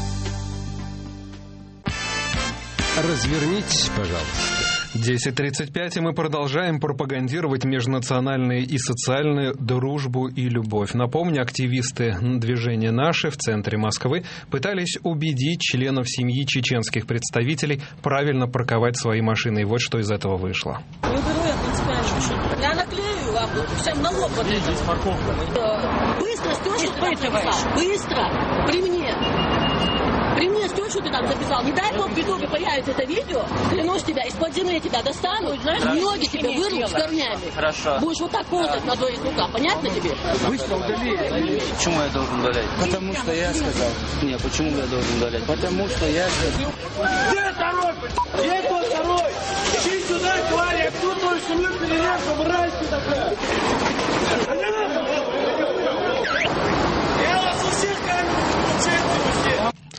Развернитесь, пожалуйста. 10:35, и мы продолжаем пропагандировать межнациональную и социальную дружбу и любовь. Напомню, активисты движения «Наши» в центре Москвы пытались убедить членов семьи чеченских представителей правильно парковать свои машины. И вот что из этого вышло. Я наклею вам, всем на лоб. Здесь парковка. Быстро, Стёша, ты там записал. Быстро, при мне. При мне, Стёша, ты там записал. Не дай бог, в ютубе появится это видео, клянусь тебя, из-под земли тебя достану, ноги тебе вырвут с корнями. Хорошо. Будешь вот так ползать на двоих руках, понятно тебе? Быстро удали. Почему я должен удалять? Потому что я сказал. Не, почему я должен удалять? Потому что я сказал. Где второй? Где тот второй? Иди сюда, тварь, я кто твою семью перережу, мразь ты такая. Я вас у всех камеру включаю.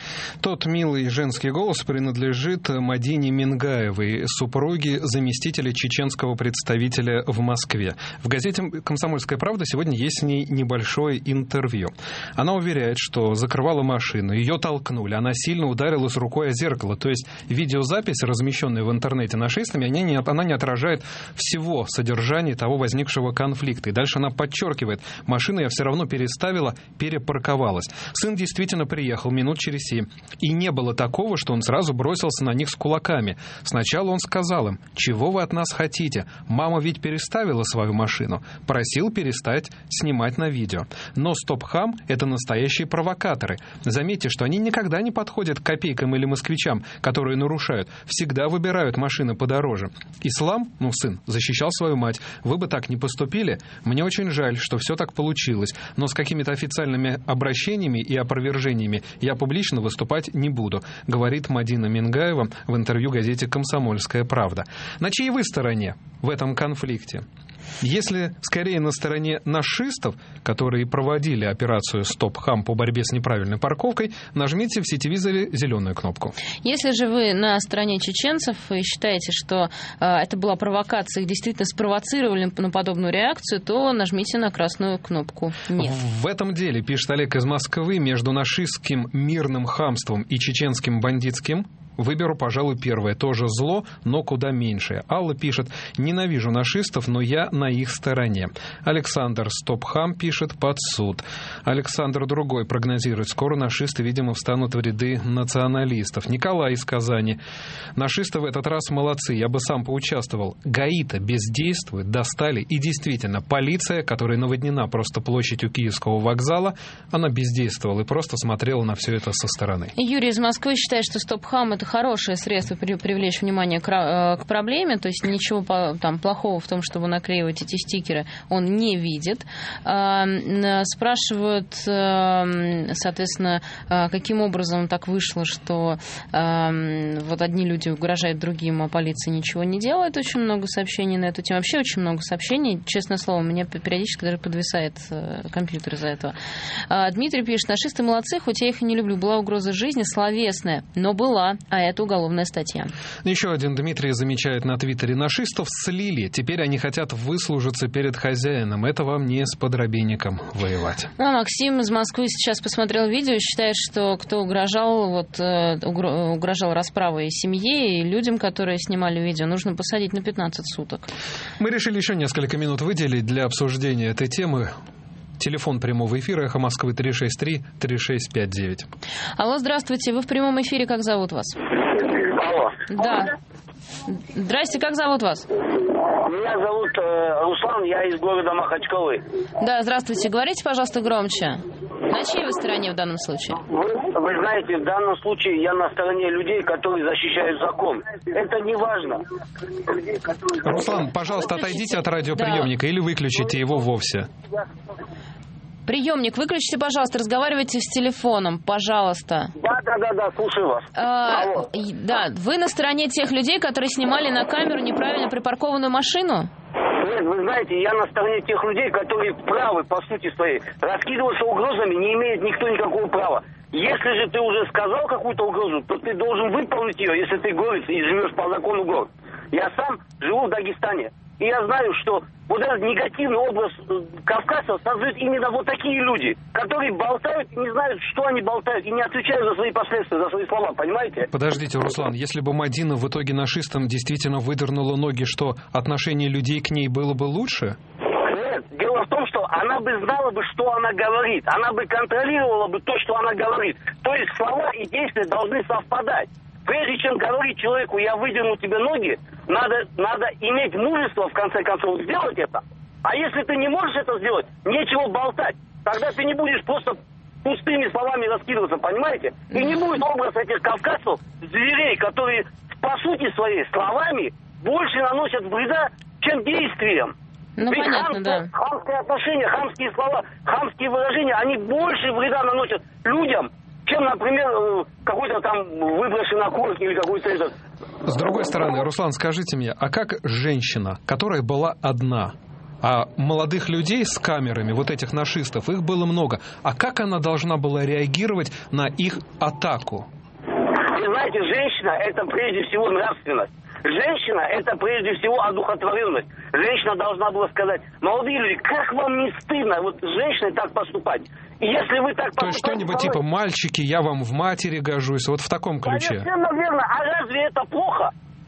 Тот милый женский голос принадлежит Мадине Мингаевой, супруге заместителя чеченского представителя в Москве. В газете «Комсомольская правда» сегодня есть с ней небольшое интервью. Она уверяет, что закрывала машину, ее толкнули, она сильно ударилась рукой о зеркало. То есть видеозапись, размещенная в интернете нашистами, она не отражает всего содержания того возникшего конфликта. И дальше она подчеркивает: машину я все равно переставила, перепарковалась. Сын действительно приехал минут через 7. И не было такого, что он сразу бросился на них с кулаками. Сначала он сказал им: чего вы от нас хотите? Мама ведь переставила свою машину. Просил перестать снимать на видео. Но Стопхам — это настоящие провокаторы. Заметьте, что они никогда не подходят к копейкам или москвичам, которые нарушают. Всегда выбирают машины подороже. Ислам, сын, защищал свою мать. Вы бы так не поступили? Мне очень жаль, что все так получилось. Но с какими-то официальными обращениями и опровержениями я публично выступать не буду, говорит Мадина Мингаева в интервью газете «Комсомольская правда». На чьей вы стороне в этом конфликте? Если скорее на стороне нашистов, которые проводили операцию «Стоп-хам» по борьбе с неправильной парковкой, нажмите в сетевизоре зеленую кнопку. Если же вы на стороне чеченцев и считаете, что это была провокация, их действительно спровоцировали на подобную реакцию, то нажмите на красную кнопку «Нет». В этом деле, пишет Олег из Москвы, между нашистским мирным хамством и чеченским бандитским выберу, пожалуй, первое. Тоже зло, но куда меньшее. Алла пишет: ненавижу нашистов, но я на их стороне. Александр Стопхам пишет: под суд. Александр другой прогнозирует: скоро нашисты, видимо, встанут в ряды националистов. Николай из Казани: нашисты в этот раз молодцы, я бы сам поучаствовал. ГАИ-то бездействует, достали. И действительно, полиция, которая наводнена просто площадь у Киевского вокзала, она бездействовала и просто смотрела на все это со стороны. Юрий из Москвы считает, что Стопхам — это хорошее средство привлечь внимание к проблеме, то есть ничего там плохого в том, чтобы наклеивать эти стикеры, он не видит. Спрашивают, соответственно, каким образом так вышло, что вот одни люди угрожают другим, а полиция ничего не делает. Очень много сообщений на эту тему. Вообще очень много сообщений. Честное слово, у меня периодически даже подвисает компьютер из-за этого. Дмитрий пишет: нашисты молодцы, хоть я их и не люблю. Была угроза жизни словесная, но была. А это уголовная статья. Еще один Дмитрий замечает на Твиттере: нашистов слили, теперь они хотят выслужиться перед хозяином. Это вам не с подробинником воевать. Максим из Москвы сейчас посмотрел видео и считает, что кто угрожал расправой семье и людям, которые снимали видео, нужно посадить на 15 суток. Мы решили еще несколько минут выделить для обсуждения этой темы. Телефон прямого эфира «Эхо Москвы» 363-3659. Алло, здравствуйте. Вы в прямом эфире. Как зовут вас? Алло. Да. Здрасте, как зовут вас? Меня зовут Руслан, я из города Махачкалы. Да, здравствуйте. Говорите, пожалуйста, громче. На чьей вы стороне в данном случае? Вы знаете, в данном случае я на стороне людей, которые защищают закон. Это не важно. Руслан, пожалуйста, отойдите от радиоприемника или выключите его вовсе. Приемник выключите, пожалуйста, разговаривайте с телефоном, пожалуйста. Да, слушаю вас. Да, вы на стороне тех людей, которые снимали на камеру неправильно припаркованную машину? Нет, вы знаете, я на стороне тех людей, которые правы по сути своей. Раскидываться угрозами не имеет никто никакого права. Если же ты уже сказал какую-то угрозу, то ты должен выполнить ее, если ты горец и живешь по закону гор. Я сам живу в Дагестане. И я знаю, что вот этот негативный образ кавказцев создают именно вот такие люди, которые болтают и не знают, что они болтают, и не отвечают за свои последствия, за свои слова, понимаете? Подождите, Руслан, если бы Мадина в итоге нашистам действительно выдернула ноги, что отношение людей к ней было бы лучше? Нет, дело в том, что она бы знала бы, что она говорит, она бы контролировала бы то, что она говорит. То есть слова и действия должны совпадать. Прежде чем говорить человеку: я выдерну тебе ноги, надо иметь мужество, в конце концов, сделать это. А если ты не можешь это сделать, нечего болтать. Тогда ты не будешь просто пустыми словами раскидываться, понимаете? И не будет образ этих кавказцев, зверей, которые, по сути своей, словами больше наносят вреда, чем действием. Ну, ведь понятно, хамское отношение, хамские слова, хамские выражения, они больше вреда наносят людям, чем, например, какой-то там выброшенный окурок или какой-то этот. С другой стороны, Руслан, скажите мне, а как женщина, которая была одна, а молодых людей с камерами, вот этих нашистов, их было много, а как она должна была реагировать на их атаку? понимаете, женщина – это прежде всего нравственность. Женщина – это прежде всего одухотворенность. Женщина должна была сказать: молодые люди, как вам не стыдно вот с женщиной так поступать? И если вы так поступаете... То есть что-нибудь типа «мальчики, я вам в матери гожусь», вот в таком ключе. Совершенно верно. А разве это плохо?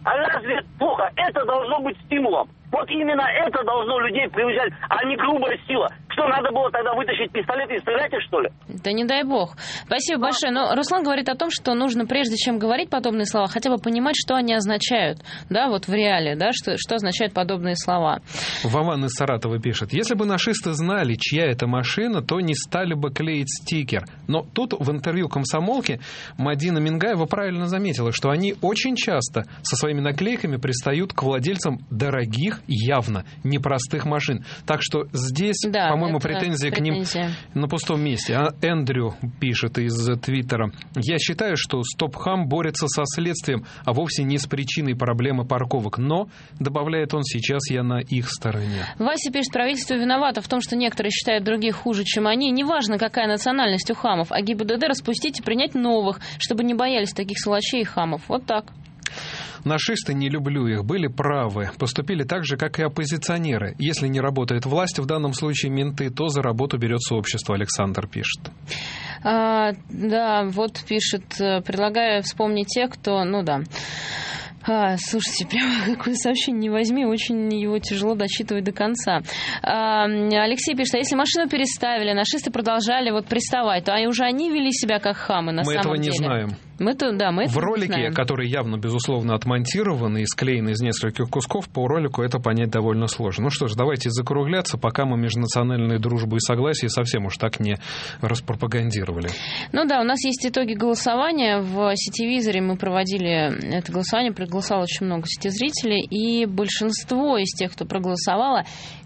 Это должно быть стимулом. Вот именно это должно людей приучать, а не грубая сила. Что, надо было тогда вытащить пистолет и стрелять их, что ли? Да не дай бог. Спасибо большое. Но Руслан говорит о том, что нужно, прежде чем говорить подобные слова, хотя бы понимать, что они означают. Да, вот в реале, да, что означают подобные слова. Вован из Саратова пишет: если бы нашисты знали, чья это машина, то не стали бы клеить стикер. Но тут в интервью «Комсомолке» Мадина Мингаева правильно заметила, что они очень часто со своими наклейками пристают к владельцам дорогих, явно непростых машин. Так что здесь, да, по-моему, претензии к ним на пустом месте. А Эндрю пишет из Твиттера: я считаю, что Стопхам борется со следствием, а вовсе не с причиной проблемы парковок. Но, добавляет он, сейчас я на их стороне. Вася пишет: правительство виновато в том, что некоторые считают других хуже, чем они. Неважно, какая национальность у хамов. А ГИБДД распустить и принять новых, чтобы не боялись таких сволочей и хамов. Вот так. Нашисты, не люблю их, были правы. Поступили так же, как и оппозиционеры. Если не работает власть, в данном случае менты, то за работу берется общество. Александр пишет. Да, вот пишет: предлагаю вспомнить тех, кто... Ну да. Слушайте, прямо какое сообщение не возьми, очень его тяжело дочитывать до конца. Алексей пишет: а если машину переставили, нашисты продолжали вот приставать, то уже они вели себя как хамы на самом деле. Мы этого не знаем. В ролике, который явно, безусловно, отмонтирован и склеен из нескольких кусков, по ролику это понять довольно сложно. Ну что ж, давайте закругляться, пока мы межнациональные дружбы и согласия совсем уж так не распропагандировали. Ну да, у нас есть итоги голосования. В сетевизоре мы проводили это голосование, проголосовало очень много сетезрителей, и большинство из тех, кто проголосовало,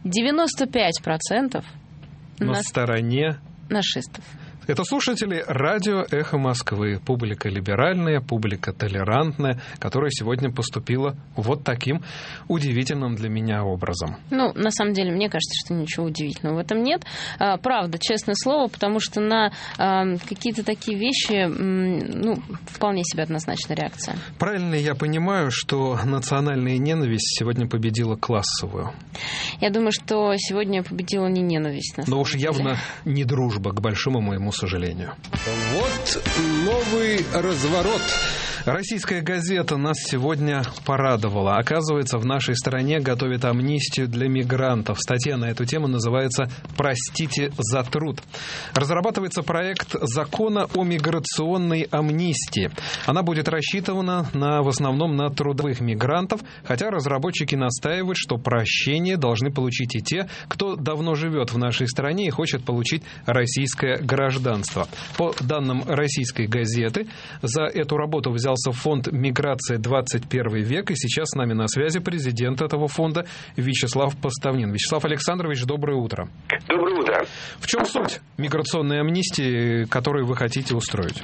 95% на стороне нашистов. Это слушатели радио «Эхо Москвы». Публика либеральная, публика толерантная, которая сегодня поступила вот таким удивительным для меня образом. Ну, на самом деле, мне кажется, что ничего удивительного в этом нет. Правда, честное слово, потому что на какие-то такие вещи, вполне себе однозначная реакция. Правильно я понимаю, что национальная ненависть сегодня победила классовую? Я думаю, что сегодня победила не ненависть. Но уж явно не дружба, к большому моему сожалению. Вот новый разворот. Российская газета нас сегодня порадовала. Оказывается, в нашей стране готовят амнистию для мигрантов. Статья на эту тему называется «Простите за труд». Разрабатывается проект закона о миграционной амнистии. Она будет рассчитана в основном на трудовых мигрантов, хотя разработчики настаивают, что прощение должны получить и те, кто давно живет в нашей стране и хочет получить российское гражданство. По данным российской газеты, за эту работу взялся фонд «Миграция 21 век», и сейчас с нами на связи президент этого фонда Вячеслав Поставнин. Вячеслав Александрович, доброе утро. Доброе утро. В чем суть миграционной амнистии, которую вы хотите устроить?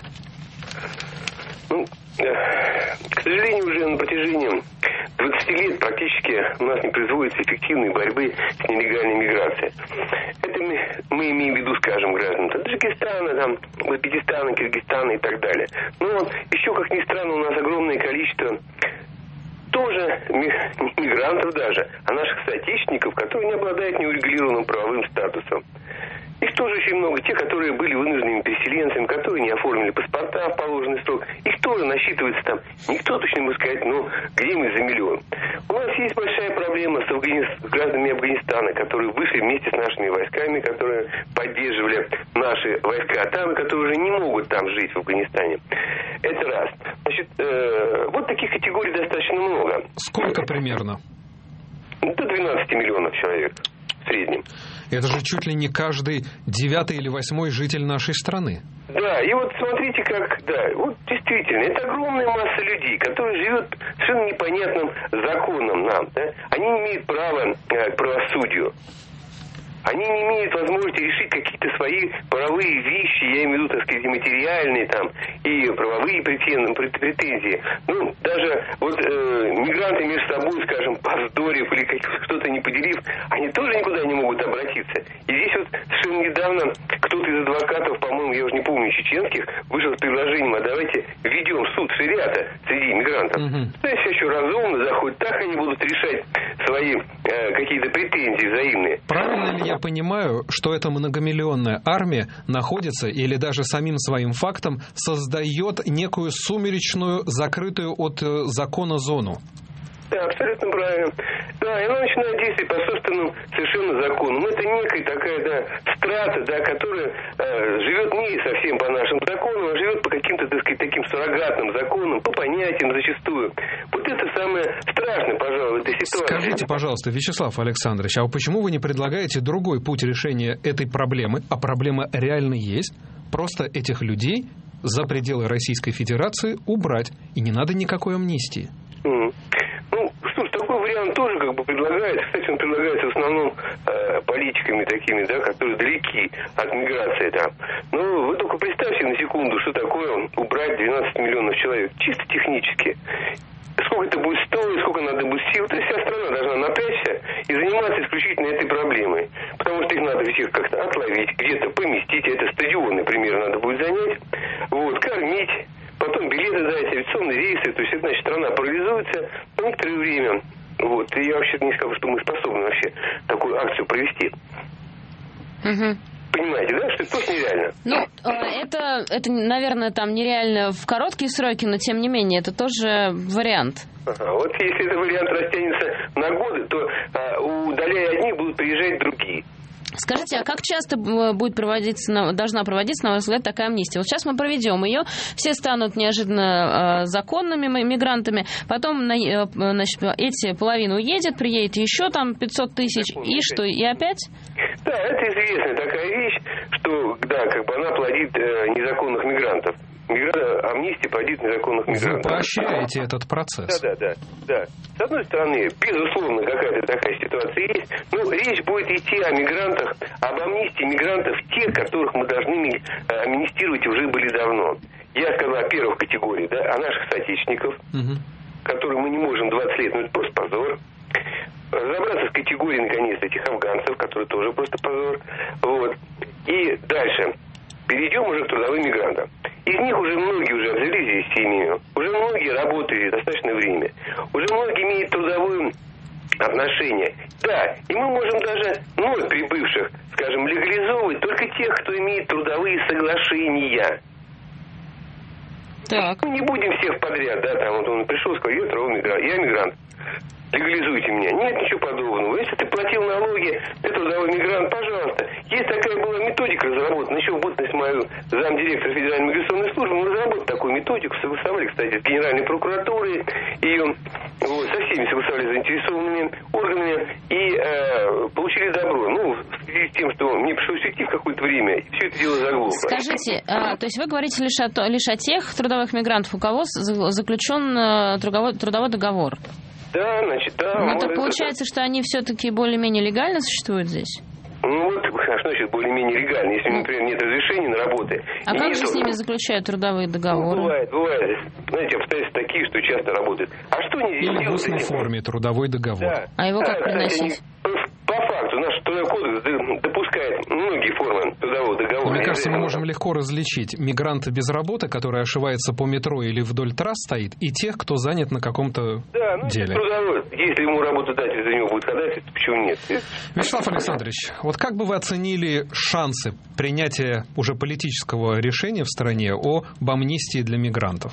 К сожалению, уже на протяжении 20 лет практически у нас не производится эффективной борьбы с нелегальной миграцией. Это мы имеем в виду, скажем, граждан Таджикистана, Узбекистана, Киргизстана и так далее. Но еще, как ни странно, у нас огромное количество тоже мигрантов даже, а наших соотечественников, которые не обладают неурегулированным правовым статусом. Их тоже очень много. Те, которые были вынужденными переселенцами, которые не оформили паспорта в положенный срок, их тоже насчитывается там. Никто точно не может сказать, где-нибудь за миллион. У нас есть большая проблема с гражданами Афганистана, которые вышли вместе с нашими войсками, которые поддерживали наши войска там, которые уже не могут там жить в Афганистане. Это раз. Значит, вот таких категорий достаточно много. Сколько примерно? До 12 миллионов человек в среднем. Это же чуть ли не каждый 9-й или 8-й житель нашей страны. Да, и вот смотрите, вот действительно, это огромная масса людей, которые живут совершенно непонятным законом нам, да? Они не имеют права к правосудию. Они не имеют возможности решить какие-то свои правовые вещи, я имею в виду, так сказать, и материальные там, и правовые претензии. Ну, даже вот мигранты между собой, скажем, повздорив или что-то не поделив, они тоже никуда не могут обратиться. И здесь вот совершенно недавно кто-то из адвокатов, по-моему, я уже не помню, чеченских, вышел с предложением, а давайте введем суд шариата среди мигрантов. То есть еще разумно заходит, так они будут решать свои какие-то претензии взаимные. Правильно ли я понимаю, что эта многомиллионная армия находится или даже самим своим фактом создает некую сумеречную, закрытую от закона зону? Да, абсолютно правильно. Да, и она начинает действовать по собственным совершенно законам. Это некая такая, да, страта, да, которая живет не совсем по нашим законам, а живет по каким-то, так сказать, таким суррогатным законам, по понятиям зачастую. Вот это самое страшное, пожалуй, в этой ситуации. Скажите, пожалуйста, Вячеслав Александрович, а почему вы не предлагаете другой путь решения этой проблемы? А проблема реально есть. Просто этих людей за пределы Российской Федерации убрать. И не надо никакой амнистии. Ну, что ж, такой вариант тоже как бы предлагается. Кстати, он предлагается в основном политиками такими, да, которые далеки от миграции там. Но вы только представьте на секунду, что такое убрать 12 миллионов человек. Чисто технически. Сколько это будет стоить, сколько надо будет сил. То есть вся страна должна напрячься и заниматься исключительно этой проблемой. Потому что их надо всех как-то отловить, где-то поместить. Это стадионы, например, надо будет занять. Вот, кормить. Потом билеты дать, авиационные рейсы. То есть, это, значит, страна парализуется на некоторое время. Вот. И я вообще не скажу, что мы способны вообще такую акцию провести. Понимаете, да, что это тоже нереально? Ну, это, наверное, там нереально в короткие сроки, но тем не менее, это тоже вариант. Ага, вот если этот вариант растянется на годы, то удаляя одних, будут приезжать другие. Скажите, а как часто должна проводиться, на ваш взгляд, такая амнистия? Вот сейчас мы проведем ее, все станут неожиданно законными мигрантами, потом, значит, эти половина уедет, приедет еще там 500 тысяч, и что, и опять? Да, это известная такая вещь, что, да, как бы она плодит незаконных мигрантов. Амнистия плодит незаконных мигрантов. Вы поощряете этот процесс. Да. С одной стороны, безусловно, какая-то такая ситуация есть, но речь будет идти о мигрантах, об амнистии мигрантов, тех, которых мы должны амнистировать уже были давно. Я сказал о первых категориях, да, о наших соотечественников, которые мы не можем 20 лет, ну это просто позор. Разобраться с категорией, наконец, этих афганцев, которые тоже просто позор. Вот. И дальше. Перейдем уже к трудовым мигрантам. Из них уже многие уже обзавелись здесь семьями. Уже многие работают достаточно время. Уже многие имеют трудовое отношение. Да, и мы можем даже вновь прибывших, скажем, легализовывать только тех, кто имеет трудовые соглашения. Так. Мы не будем всех подряд, да, там вот он пришел и сказал, я трудовой мигрант, я мигрант. Легализуйте меня. Нет ничего подобного. Если ты платил налоги, ты трудовой мигрант, пожалуйста. Есть такая была методика разработана. Еще в бытность мою замдиректора Федеральной миграционной службы мы разработали такую методику, согласовали, кстати, с Генеральной прокуратурой, ее вот, со всеми согласовали заинтересованными органами и получили добро. Ну, в связи с тем, что мне пришлось уйти в какое-то время, все это дело заглохло. Скажите, то есть вы говорите лишь о тех трудовых мигрантов, у кого заключен трудовой договор? Да, значит, да. Ну, так получается, что они все-таки более-менее легально существуют здесь? Ну, вот, что значит более-менее легально, если, например, нет разрешения на работы. А как же с ними заключают трудовые договоры? Ну, бывает. Знаете, обстоятельства такие, что часто работают. А что они здесь делают? В устной форме трудовой договор. Да. А его как приносить? По факту наш трудовой кодекс допускает многие формы трудового договора. Мне кажется, мы можем легко различить мигранта без работы, который ошивается по метро или вдоль трасс стоит, и тех, кто занят на каком-то деле. Трудовой. Если ему работодатель за него будет ходатайствовать, почему нет? Вячеслав Александрович, вот как бы вы оценили шансы принятия уже политического решения в стране об амнистии для мигрантов?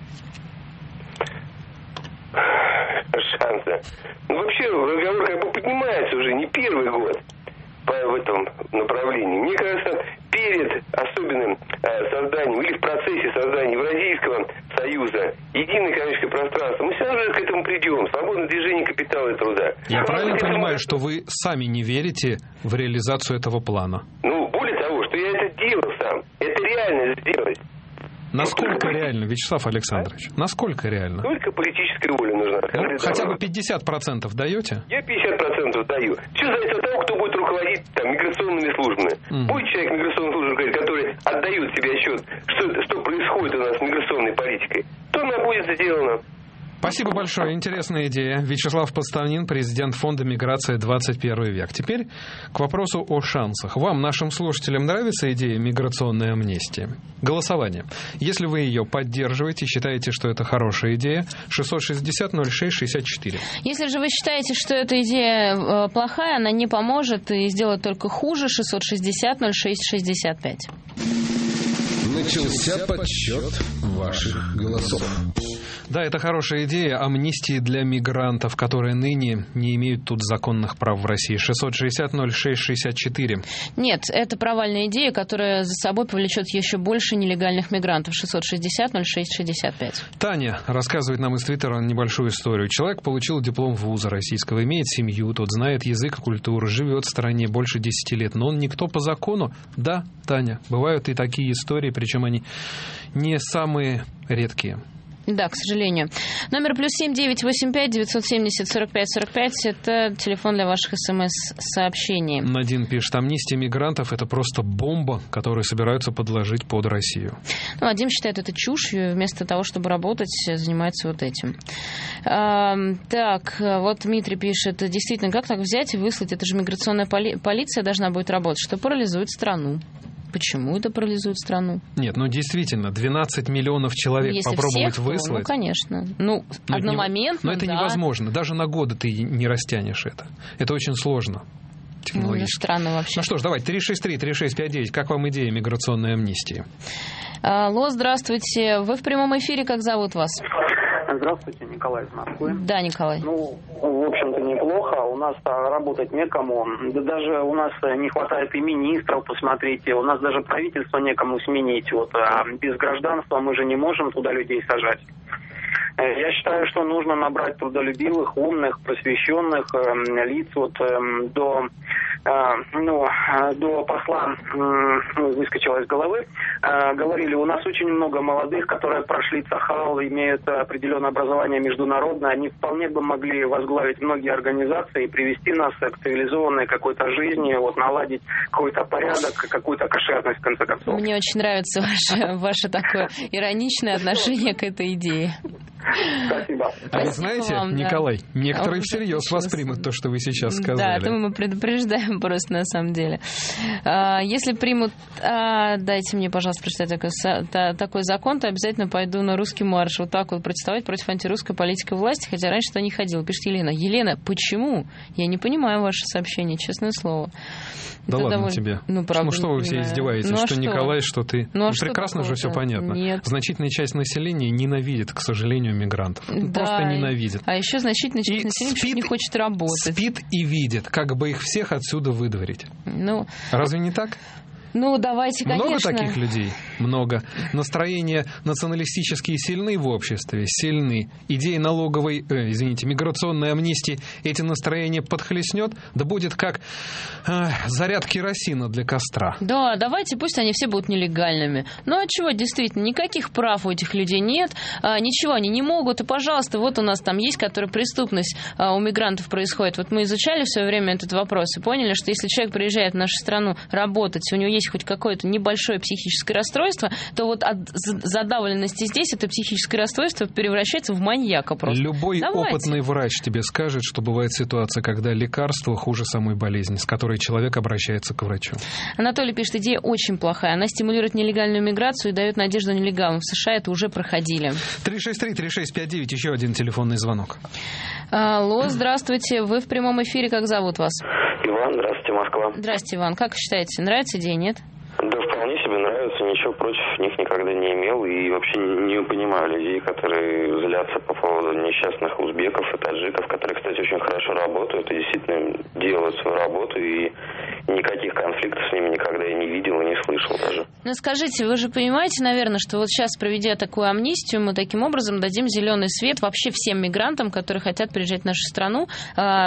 Шансы. Ну, вообще, разговор как бы поднимается уже не первый год в этом направлении. Мне кажется, перед особенным созданием или в процессе создания Евразийского союза, единое экономическое пространство, мы все равно к этому придем. Свободное движение капитала и труда. Я правильно понимаю, что вы сами не верите в реализацию этого плана? Ну, более того, что я это делал сам. Это реально сделать. Насколько реально, Вячеслав Александрович? Насколько реально? Только политическая воля нужна. Хотя бы 50% даете? Я 50% даю. Все зависит от того, кто будет руководить там, миграционными службами. Будет человек миграционной службы, который отдает себе отчет, что происходит у нас с миграционной политикой, то она будет сделана. Спасибо большое. Интересная идея. Вячеслав Подставнин, президент фонда «Миграция 21 век». Теперь к вопросу о шансах. Вам, нашим слушателям, нравится идея миграционной амнистии? Голосование. Если вы ее поддерживаете, считаете, что это хорошая идея, 660-06-64. Если же вы считаете, что эта идея плохая, она не поможет и сделает только хуже, 660-06-65. Начался подсчет ваших голосов. Да, это хорошая идея амнистии для мигрантов, которые ныне не имеют тут законных прав в России. 660-06-64. Нет, это провальная идея, которая за собой повлечет еще больше нелегальных мигрантов. 660-06-65. Таня рассказывает нам из Твиттера небольшую историю. Человек получил диплом вуза российского, имеет семью, тут знает язык и культуру, живет в стране больше 10 лет, но он никто по закону. Да, Таня, бывают и такие истории, причем они не самые редкие. Да, к сожалению. Номер +7 985 970 45 45 – это телефон для ваших СМС-сообщений. Надин пишет: амнистия мигрантов – это просто бомба, которую собираются подложить под Россию. Ну, Вадим считает это чушью, вместо того, чтобы работать, занимается вот этим. Так, вот Дмитрий пишет: действительно, как так взять и выслать? Это же миграционная полиция должна будет работать, что парализует страну. Почему это парализует страну? Нет, ну действительно, 12 миллионов человек если попробовать всех, выслать. Ну, конечно. Ну, одномоментно, но это да. невозможно. Даже на годы ты не растянешь это. Это очень сложно. Технологически. Странно вообще. Ну что ж, давайте, 363-3659. Как вам идея миграционной амнистии? Алло, здравствуйте. Вы в прямом эфире, как зовут вас? Здравствуйте, Николай из Москвы. Да, Николай. Ну, в общем-то, неплохо. У нас работать некому. Да даже у нас не хватает и министров, посмотрите. У нас даже правительство некому сменить. Вот, а без гражданства мы же не можем туда людей сажать. Я считаю, что нужно набрать трудолюбивых, умных, просвещенных лиц вот, до посла выскочило из головы. Говорили, у нас очень много молодых, которые прошли Цахал, имеют определенное образование международное. Они вполне бы могли возглавить многие организации и привести нас к цивилизованной какой-то жизни, вот, наладить какой-то порядок, какую-то кошерность, в конце концов. Мне очень нравится ваше такое ироничное отношение к этой идее. Спасибо. А вы знаете, вам, Николай, да. некоторые всерьез воспримут то, что вы сейчас сказали. Да, это мы предупреждаем просто на самом деле. Если примут, дайте мне, пожалуйста, прочитать такой закон, то обязательно пойду на русский марш. Вот так вот протестовать против антирусской политики власти, хотя раньше туда не ходила. Пишет Елена. Елена, почему? Я не понимаю ваше сообщение, честное слово. Да это ладно тебе. Ну, правда, что вы все издеваетесь? Ну, что Николай, что ты? Ну, прекрасно же все понятно. Нет. Значительная часть населения ненавидит, к сожалению, мигрантов. Да. Просто ненавидит. А еще значительная часть населения не хочет работать. Спит и видит, как бы их всех отсюда выдворить. Ну, разве не так? Ну, давайте, конечно. Много таких людей? Много. Настроения националистические сильны в обществе? Сильны. Идея миграционной амнистии эти настроения подхлестнет? Да будет как заряд керосина для костра. Да, давайте, пусть они все будут нелегальными. Ну, а чего, действительно, никаких прав у этих людей нет, ничего они не могут. И, пожалуйста, вот у нас там есть, которая преступность у мигрантов происходит. Вот мы изучали в свое время этот вопрос и поняли, что если человек приезжает в нашу страну работать, у него есть хоть какое-то небольшое психическое расстройство, то вот от задавленности здесь это психическое расстройство превращается в маньяка просто. Любой опытный врач тебе скажет, что бывает ситуация, когда лекарство хуже самой болезни, с которой человек обращается к врачу. Анатолий пишет, идея очень плохая. Она стимулирует нелегальную миграцию и дает надежду нелегалам. В США это уже проходили. 363-3659, еще один телефонный звонок. Алло, здравствуйте. Вы в прямом эфире, как зовут вас? Иван, здравствуйте, Москва. Здравствуйте, Иван. Как считаете, нравится идея, нет? Да, вполне себе нравится, ничего против них никогда не имел и вообще не понимаю людей, которые злятся по поводу несчастных узбеков и таджиков, которые, кстати, очень хорошо работают и действительно делают свою работу, и никаких конфликтов с ними никогда я не видел и не слышал даже. Ну скажите, вы же понимаете, наверное, что вот сейчас, проведя такую амнистию, мы таким образом дадим зеленый свет вообще всем мигрантам, которые хотят приезжать в нашу страну,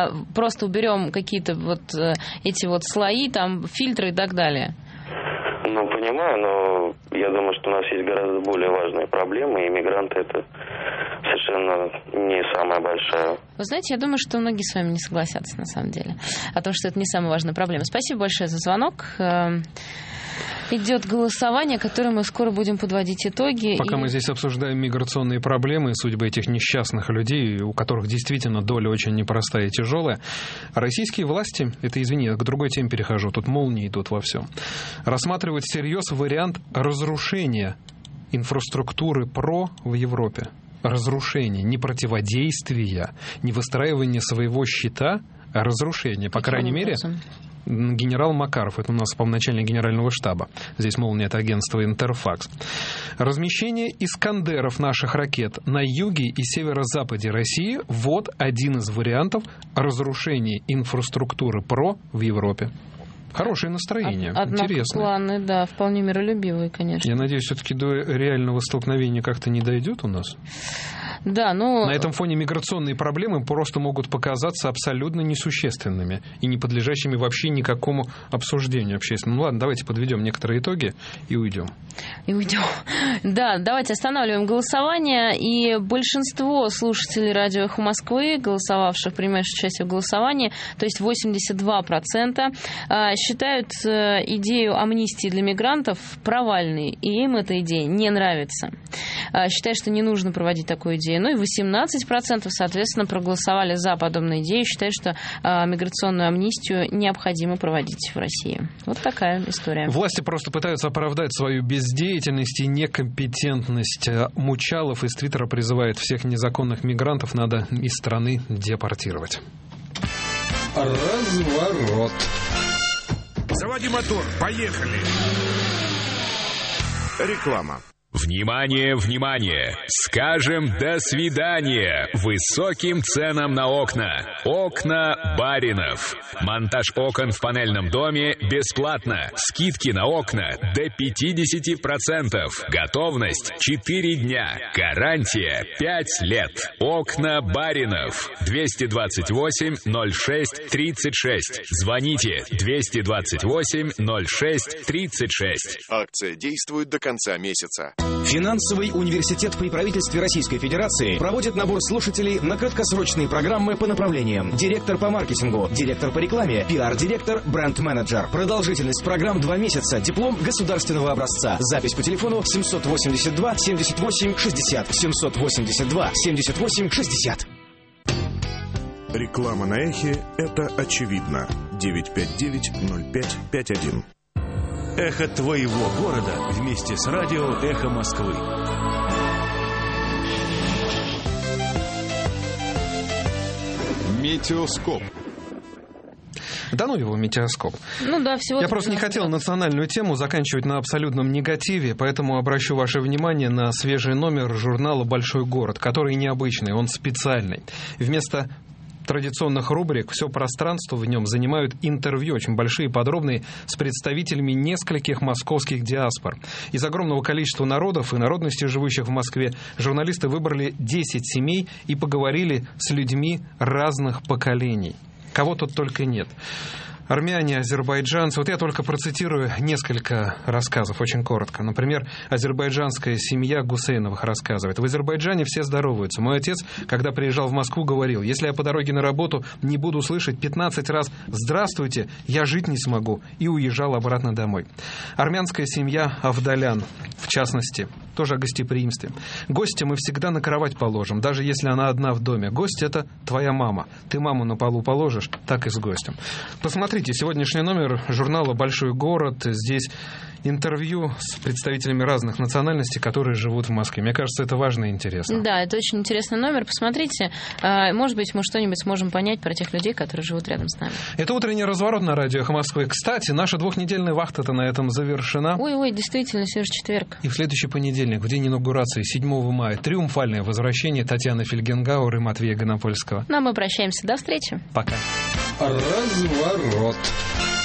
просто уберем какие-то вот эти вот слои, там, фильтры и так далее. понимаю, но я думаю, что у нас есть гораздо более важные проблемы, и мигранты это совершенно не самая большая. Вы знаете, я думаю, что многие с вами не согласятся, на самом деле, о том, что это не самая важная проблема. Спасибо большое за звонок. Идет голосование, которое мы скоро будем подводить итоги. Пока мы здесь обсуждаем миграционные проблемы и судьбы этих несчастных людей, у которых действительно доля очень непростая и тяжелая, российские власти, это, извини, к другой теме перехожу, тут молнии идут во всем, рассматривают всерьез вариант разрушения инфраструктуры ПРО в Европе. Разрушение, не противодействие, не выстраивание своего щита, а разрушение. По крайней мере, генерал Макаров, это у нас, по-моему, начальник генерального штаба. Здесь, мол, нет агентства «Интерфакс». Размещение «Искандеров» наших ракет на юге и северо-западе России – вот один из вариантов разрушения инфраструктуры ПРО в Европе. Хорошее настроение, интересно. Планы, да, вполне миролюбивые, конечно. Я надеюсь, все-таки до реального столкновения как-то не дойдет у нас. Да, но... На этом фоне миграционные проблемы просто могут показаться абсолютно несущественными и не подлежащими вообще никакому обсуждению общественному. Ну ладно, давайте подведем некоторые итоги и уйдем. Да, давайте останавливаем голосование. И большинство слушателей радио «Эхо Москвы», голосовавших, принимающих участие в голосовании, то есть 82%, считают идею амнистии для мигрантов провальной, и им эта идея не нравится. Считают, что не нужно проводить такую идею. Ну и 18%, соответственно, проголосовали за подобную идею, считают, что миграционную амнистию необходимо проводить в России. Вот такая история. Власти просто пытаются оправдать свою бездеятельность и некомпетентность. Мучалов из Твиттера призывает всех незаконных мигрантов надо из страны депортировать. Разворот. Заводи мотор, поехали. Реклама. Внимание, внимание! Скажем «до свидания» высоким ценам на окна. Окна Баринов. Монтаж окон в панельном доме бесплатно. Скидки на окна до 50%. Готовность 4 дня. Гарантия 5 лет. Окна Баринов. 228-06-36. Звоните 228-06-36. Акция действует до конца месяца. Финансовый университет при правительстве Российской Федерации проводит набор слушателей на краткосрочные программы по направлениям: директор по маркетингу, директор по рекламе, пиар-директор, бренд-менеджер. Продолжительность программ 2 месяца. Диплом государственного образца. Запись по телефону 782 78 60 782 78 60. Реклама на Эхе – это очевидно. 959-0551. Эхо твоего города вместе с радио «Эхо Москвы». Метеоскоп. Да ну его, метеоскоп. Ну да, всего. Я просто не хотел национальную тему заканчивать на абсолютном негативе, поэтому обращу ваше внимание на свежий номер журнала «Большой город», который необычный, он специальный. Вместо традиционных рубрик все пространство в нем занимают интервью, очень большие, подробные, с представителями нескольких московских диаспор. Из огромного количества народов и народностей, живущих в Москве, журналисты выбрали 10 семей и поговорили с людьми разных поколений. Кого тут только нет. Армяне, азербайджанцы. Вот я только процитирую несколько рассказов, очень коротко. Например, азербайджанская семья Гусейновых рассказывает. В Азербайджане все здороваются. Мой отец, когда приезжал в Москву, говорил: если я по дороге на работу не буду слышать 15 раз «Здравствуйте», я жить не смогу. И уезжал обратно домой. Армянская семья Авдалян, в частности, тоже о гостеприимстве. Гостя мы всегда на кровать положим, даже если она одна в доме. Гость — это твоя мама. Ты маму на полу положишь, так и с гостем. Посмотрите сегодняшний номер журнала «Большой город». Здесь интервью с представителями разных национальностей, которые живут в Москве. Мне кажется, это важно и интересно. Да, это очень интересный номер. Посмотрите. Может быть, мы что-нибудь сможем понять про тех людей, которые живут рядом с нами. Это утренний разворот на радио «Эхо Москвы». Кстати, наша двухнедельная вахта-то на этом завершена. Ой, действительно, сегодня же четверг. И в следующий понедельник, в день инаугурации, 7 мая, триумфальное возвращение Татьяны Фельгенгауэр и Матвея Гонопольского. Ну, а мы прощаемся. До встречи. Пока. Разворот.